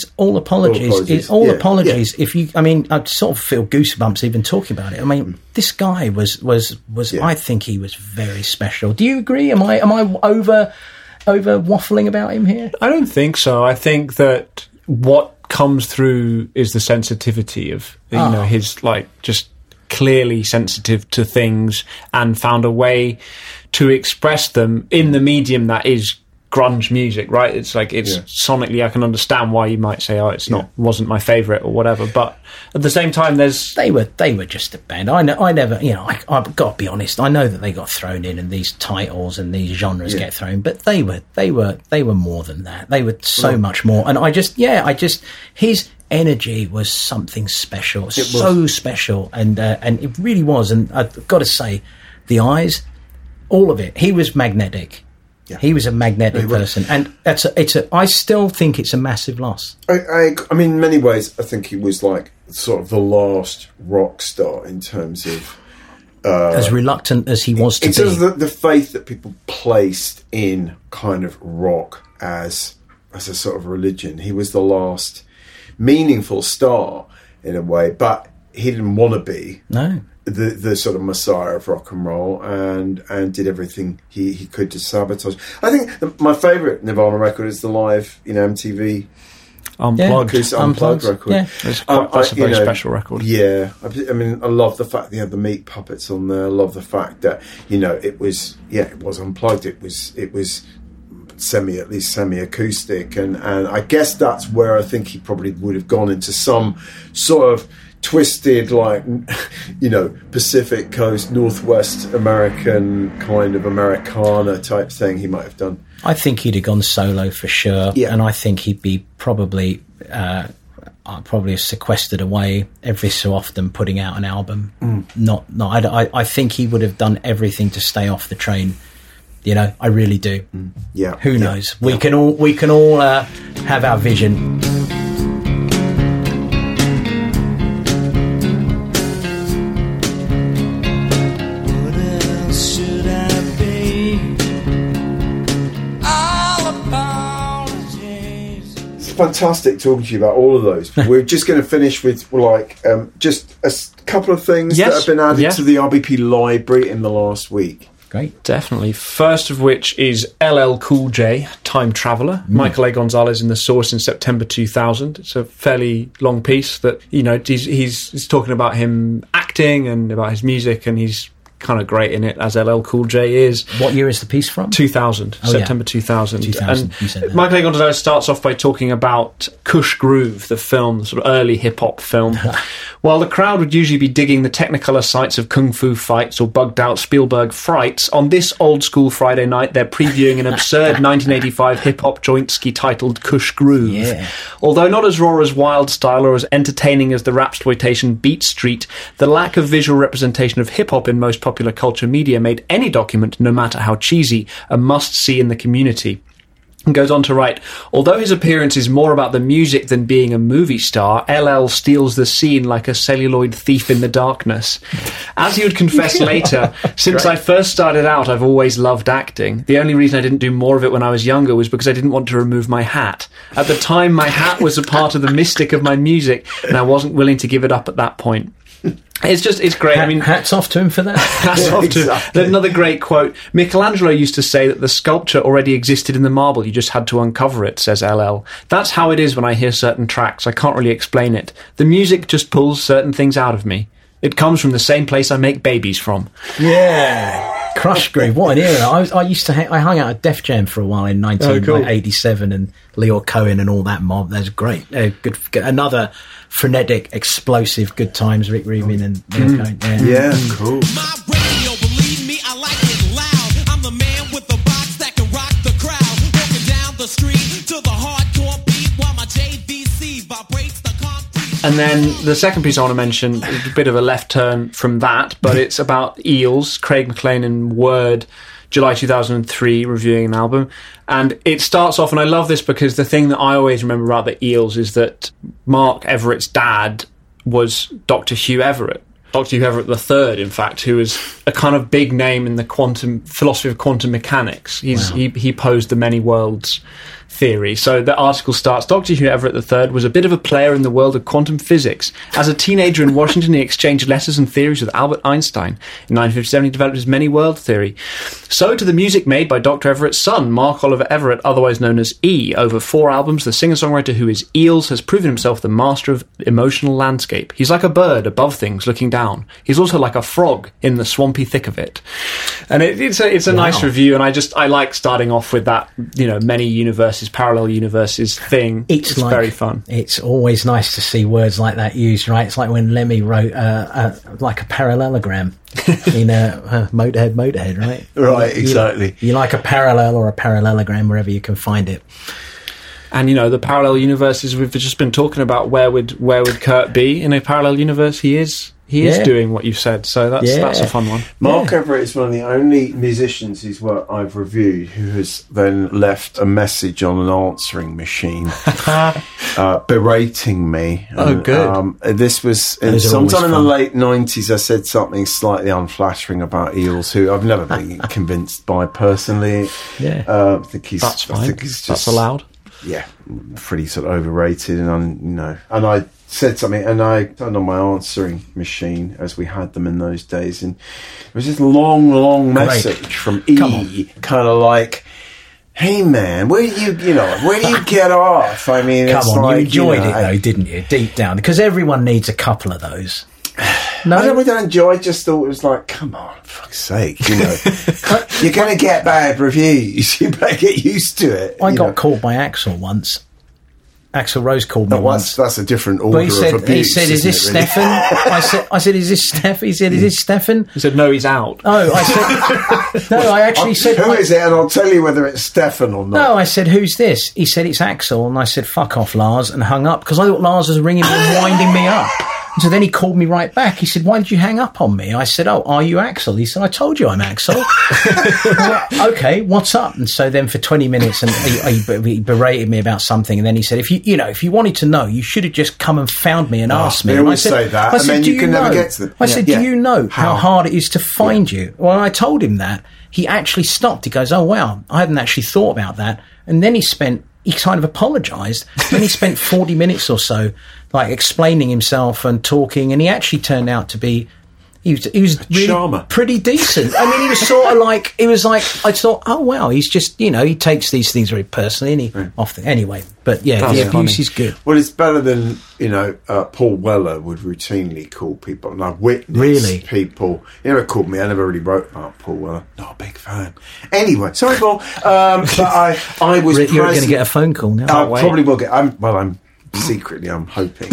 If you, I mean, I sort of feel goosebumps even talking about it. I mean, this guy was. Yeah. I think he was very special. Do you agree? Am I over waffling about him here? I don't think so. I think that what comes through is the sensitivity of his, like, just clearly sensitive to things and found a way to express them in the medium that is grunge music, right? It's like, sonically, I can understand why you might say, wasn't my favourite or whatever, but at the same time, they were just a band. I never, I've got to be honest, I know that they got thrown in and these titles and these genres get thrown, but they were more than that. They were so much more, and I just his energy was something special, special, and it really was, and I've got to say, the eyes, all of it, he was magnetic. Yeah. He was a magnetic person, and I still think it's a massive loss. I mean, in many ways, I think he was like sort of the last rock star in terms of as reluctant as he was to be. In terms of the faith that people placed in kind of rock as a sort of religion. He was the last meaningful star in a way, but he didn't want to be. No. The sort of messiah of rock and roll, and did everything he could to sabotage. I think my favourite Nirvana record is the live, MTV Unplugged record. Yeah. That's a very special record. Yeah, I mean, I love the fact they had the Meat Puppets on there. I love the fact that it was unplugged. It was semi-acoustic, and I guess that's where I think he probably would have gone into some sort of twisted, like, Pacific Coast, Northwest American kind of Americana type thing he might have done. I think he'd have gone solo for sure, and I think he'd be probably sequestered away every so often, putting out an album. I think he would have done everything to stay off the train. I really do. Yeah. Who knows? We can all have our vision. Fantastic talking to you about all of those. We're just going to finish with just a couple of things that have been added to the RBP library in the last week. Great. Definitely. First of which is LL Cool J, Time Traveller. Michael A. Gonzalez in The Source in September 2000. It's a fairly long piece that, he's talking about him acting and about his music, and he's kind of great in it, as LL Cool J is. What year is the piece from? 2000, September 2000. 2000, and you said that. Michael A. Gonzalez starts off by talking about Kush Groove, the film, the sort of early hip-hop film. While the crowd would usually be digging the Technicolor sights of kung fu fights or bugged-out Spielberg frights, on this old-school Friday night, they're previewing an absurd 1985 hip-hop joint-ski titled Kush Groove. Yeah. Although not as raw as Wild Style or as entertaining as the rapsploitation Beat Street, the lack of visual representation of hip-hop in most popular culture media made any document, no matter how cheesy, a must-see in the community. And goes on to write, although his appearance is more about the music than being a movie star, LL steals the scene like a celluloid thief in the darkness. As he would confess later, since I first started out, I've always loved acting. The only reason I didn't do more of it when I was younger was because I didn't want to remove my hat. At the time, my hat was a part of the mystic of my music, and I wasn't willing to give it up at that point. It's great. I mean, hats off to him for that. Hats off to him. Another great quote. Michelangelo used to say that the sculpture already existed in the marble. You just had to uncover it, says LL. That's how it is when I hear certain tracks. I can't really explain it. The music just pulls certain things out of me. It comes from the same place I make babies from. Yeah. Crush Groove, what an era. I hung out at Def Jam for a while in 1987 and Leo Cohen and all that mob. That's great. Good. Another frenetic, explosive, good times, Rick Rubin and Leo Cohen. Yeah, cool. My radio, believe me, I like it loud. I'm the man with the box that can rock the crowd. Walking down the street to the hardcore beat while my JVC vibrates the concrete. And then the second piece I want to mention is a bit of a left turn from that, but it's about Eels, Craig McLean and Word, July 2003, reviewing an album. And it starts off, and I love this because the thing that I always remember about the Eels is that Mark Everett's dad was Dr. Hugh Everett. Dr. Hugh Everett III, in fact, who is a kind of big name in the quantum philosophy of quantum mechanics. He posed the many worlds theory. So the article starts, Dr. Hugh Everett III was a bit of a player in the world of quantum physics. As a teenager in Washington, he exchanged letters and theories with Albert Einstein. In 1957, he developed his many world theory. So to the music made by Dr. Everett's son, Mark Oliver Everett, otherwise known as E. Over 4 albums, the singer-songwriter who is Eels has proven himself the master of emotional landscape. He's like a bird above things looking down. He's also like a frog in the swampy thick of it. And it's a nice review, and I like starting off with that, many universes, parallel universes thing. It's very fun. It's always nice to see words like that used, right? It's like when Lemmy wrote like a parallelogram in Motorhead, right? Right, exactly. You like a parallel or a parallelogram wherever you can find it. And the parallel universes we've just been talking about. Where would Kurt be in a parallel universe? He is doing what you've said, so that's a fun one. Mark Everett is one of the only musicians whose work I've reviewed who has then left a message on an answering machine berating me. And, good. This was sometime in the late 90s. I said something slightly unflattering about Eels, who I've never been convinced by personally. I think that's fine. I think he's just, that's allowed. Yeah, pretty sort of overrated, and and I said something, and I turned on my answering machine as we had them in those days, and it was this long message from E, kind of like, "Hey man, where do you get off?" I mean, come on, like, you enjoyed it though, didn't you? Deep down, because everyone needs a couple of those. No, I don't enjoy. I just thought it was like, come on, for fuck's sake, you're going to get bad reviews. You better get used to it. I got called by Axl once. Axl Rose called me once. That's a different order of abuse. He said, "Is this Stefan?" I said, "Is this Steph?" He said, "Is this Stefan?" He said, "No, he's out." Oh, I said, "No." I actually said, "Who is it?" And I'll tell you whether it's Stefan or not. No, I said, "Who's this?" He said, "It's Axl," and I said, "Fuck off, Lars," and hung up because I thought Lars was ringing me and winding me up. And so then he called me right back. He said, "Why did you hang up on me?" I said, "Oh, are you Axl?" He said, "I told you I'm Axl." Okay, what's up? And so then for 20 minutes, and he berated me about something. And then he said, "If you wanted to know, you should have just come and found me and asked me." They always say that, and then you can never get to them. I said, "Do you know how hard it is to find you?" Well, I told him that. He actually stopped. He goes, "Oh wow, I hadn't actually thought about that." And then he kind of apologised. Then he spent 40 minutes or so, like explaining himself and talking. And he actually turned out to be, he was really pretty decent. I mean, he was sort of like, I thought, oh wow, he's just, he takes these things very personally, and he often, anyway. But yeah, the abuse is good. Well, it's better than, Paul Weller would routinely call people, and I've witnessed people. He never called me. I never really wrote about Paul Weller. Not a big fan. Anyway, sorry, Paul. But I was. You're going to get a phone call now. I probably will get. I'm secretly, I'm hoping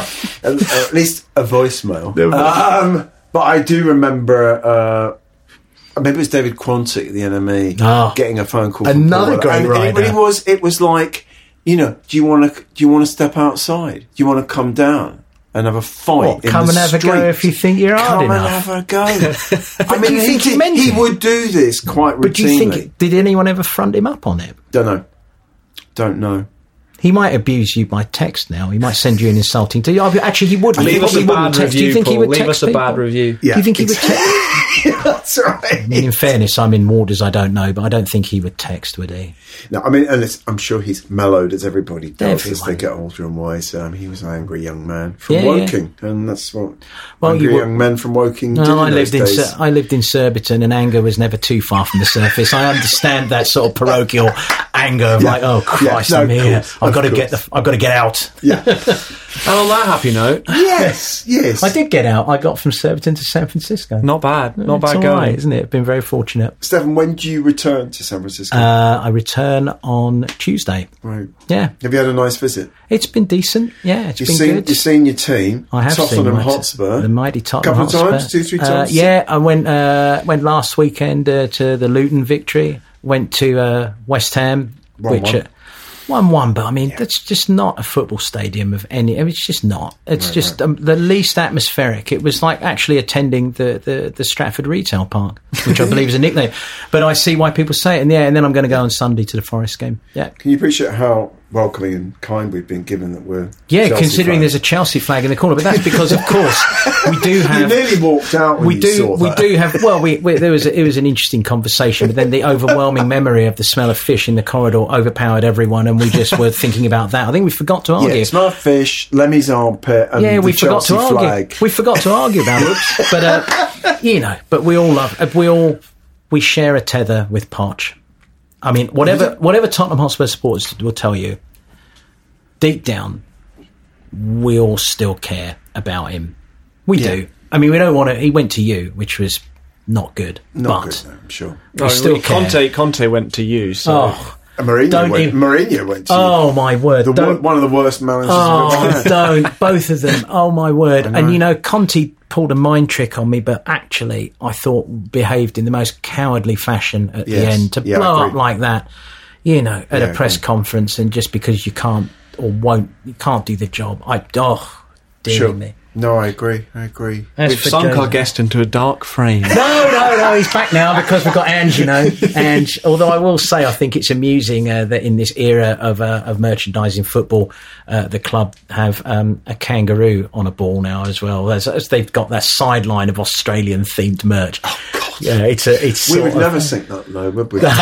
at least a voicemail. But I do remember. Maybe it was David Quantick at the NME getting a phone call. Another great rider. It was like, do you want to step outside? Do you want to come down and have a fight? Come and have a go if you think you're hard enough. Come and have a go. I mean, he would do this quite routinely. But do you think, did anyone ever front him up on it? Don't know. He might abuse you by text now. He might send you an insulting to you. Actually, he wouldn't. Leave us a bad review. Do you think he would text people? Leave us a bad review. Yeah, do you think he would text? That's right. I mean, in fairness, I'm in waters I don't know, but I don't think he would text, would he? No, I mean, and I'm sure he's mellowed as everybody does as they get older and wiser. He was an angry young man from Woking, and that's what angry young men from Woking do. I lived in Surbiton, and anger was never too far from the surface. I understand that sort of parochial anger of like, oh Christ, I'm here. I've got to get out. Yeah. And on that happy note, yes, I did get out. I got from Surbiton to San Francisco. Not bad going, right, isn't it? Been very fortunate. Stefan, when do you return to San Francisco? I return on Tuesday. Right. Yeah. Have you had a nice visit? It's been decent. Yeah, it's been good. You've seen your team. I have Tottenham Hotspur. The mighty Tottenham Hotspur. Couple of times, 2-3 times. Yeah, I went last weekend to the Luton victory. Went to West Ham, 1-1, but I mean, that's just not a football stadium of any. I mean, it's just not. It's just the least atmospheric. It was like actually attending the Stratford Retail Park, which I believe is a nickname. But I see why people say it. And then I'm going to go on Sunday to the Forest game. Yeah. Can you appreciate how welcoming and kind we've been given that we're Chelsea fans. considering there's a Chelsea flag in the corner, but that's because, of course, we do have. You nearly walked out when you saw that. We do have. Well, it was an interesting conversation, but then the overwhelming memory of the smell of fish in the corridor overpowered everyone, and we just were thinking about that. I think we forgot to argue. Yeah, smell of fish, Lemmy's armpit, and we the forgot Chelsea to argue. flag. We forgot to argue about it, but but we all love. We share a tether with Poch. I mean, whatever Tottenham Hotspur supporters will tell you, deep down, we all still care about him. We do. I mean, we don't want to. He went to you, which was not good. Not but good, I'm sure. We still care. Conte went to you. So. Mourinho went to you. Oh, my word. One of the worst managers we've ever had. Don't. Both of them. Oh, my word. And, Conte pulled a mind trick on me, but actually I thought behaved in the most cowardly fashion at the end. To blow up like that, at a press conference, and just because you can't do the job. Dear me. No, I agree. We've sunk our guest into a dark frame. No, he's back now because we've got Ange, Ange, although I will say I think it's amusing that in this era of merchandising football, the club have a kangaroo on a ball now as well. As they've got that sideline of Australian-themed merch. Oh, God. Yeah, it's we would never sink that low, would we? On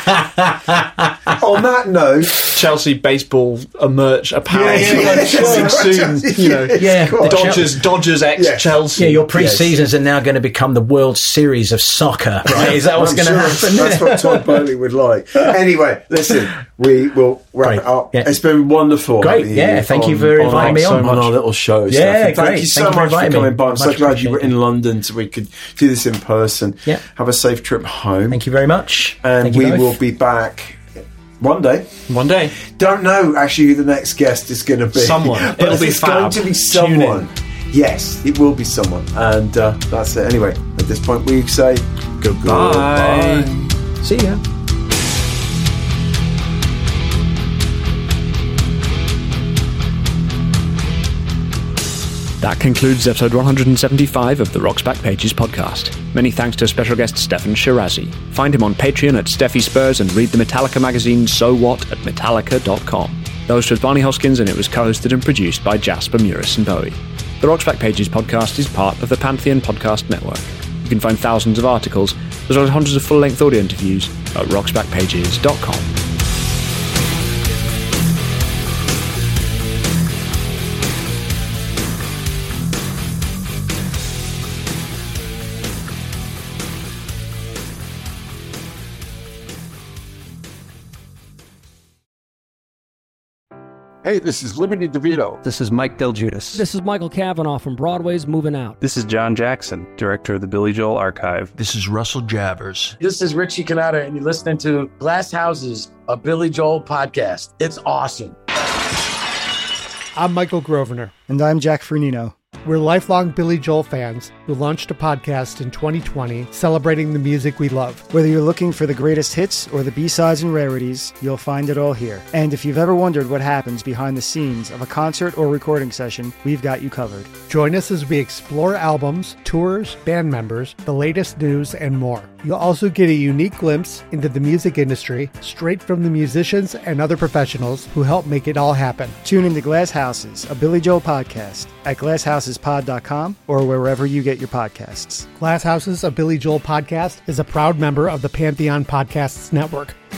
that note... Chelsea baseball merch apparel. Soon. Dodgers ex Chelsea. Yeah, your pre-seasons are now going to become the World Series of soccer, right? Is that what's going to happen? That's what Todd Bowley would like. Anyway, listen, we will wrap it up. Yeah. It's been wonderful. Great, thank you for inviting me on our little show. Yeah, Thank you so much for coming by. I'm so glad you were in London so we could do this in person. Yeah. Have a safe trip home. Thank you very much. And we will be back one day. Don't know actually who the next guest is going to be. Someone. But it's going to be someone. Yes, it will be someone. And that's it. Anyway, at this point we say goodbye. See ya. That concludes episode 175 of the Rock's Back Pages podcast. Many thanks to special guest Stefan Shirazi. Find him on Patreon at Steffi Spurs and read the Metallica magazine So What at Metallica.com. The host was Barney Hoskins and it was co-hosted and produced by Jasper Meuris and Bowie. The Rock's Back Pages podcast is part of the Pantheon Podcast Network. You can find thousands of articles, as well as hundreds of full-length audio interviews at rocksbackpages.com. Hey, this is Liberty DeVito. This is Mike Del Giudice. This is Michael Cavanaugh from Broadway's Moving Out. This is John Jackson, director of the Billy Joel Archive. This is Russell Javers. This is Richie Canada, and you're listening to Glass Houses, a Billy Joel podcast. It's awesome. I'm Michael Grosvenor. And I'm Jack Fernino. We're lifelong Billy Joel fans who launched a podcast in 2020 celebrating the music we love. Whether you're looking for the greatest hits or the B-sides and rarities, you'll find it all here. And if you've ever wondered what happens behind the scenes of a concert or recording session, we've got you covered. Join us as we explore albums, tours, band members, the latest news, and more. You'll also get a unique glimpse into the music industry straight from the musicians and other professionals who help make it all happen. Tune into Glass Houses, a Billy Joel podcast at glasshouses.pod.com or wherever you get your podcasts. Glass Houses, a Billy Joel podcast is a proud member of the Pantheon Podcasts Network.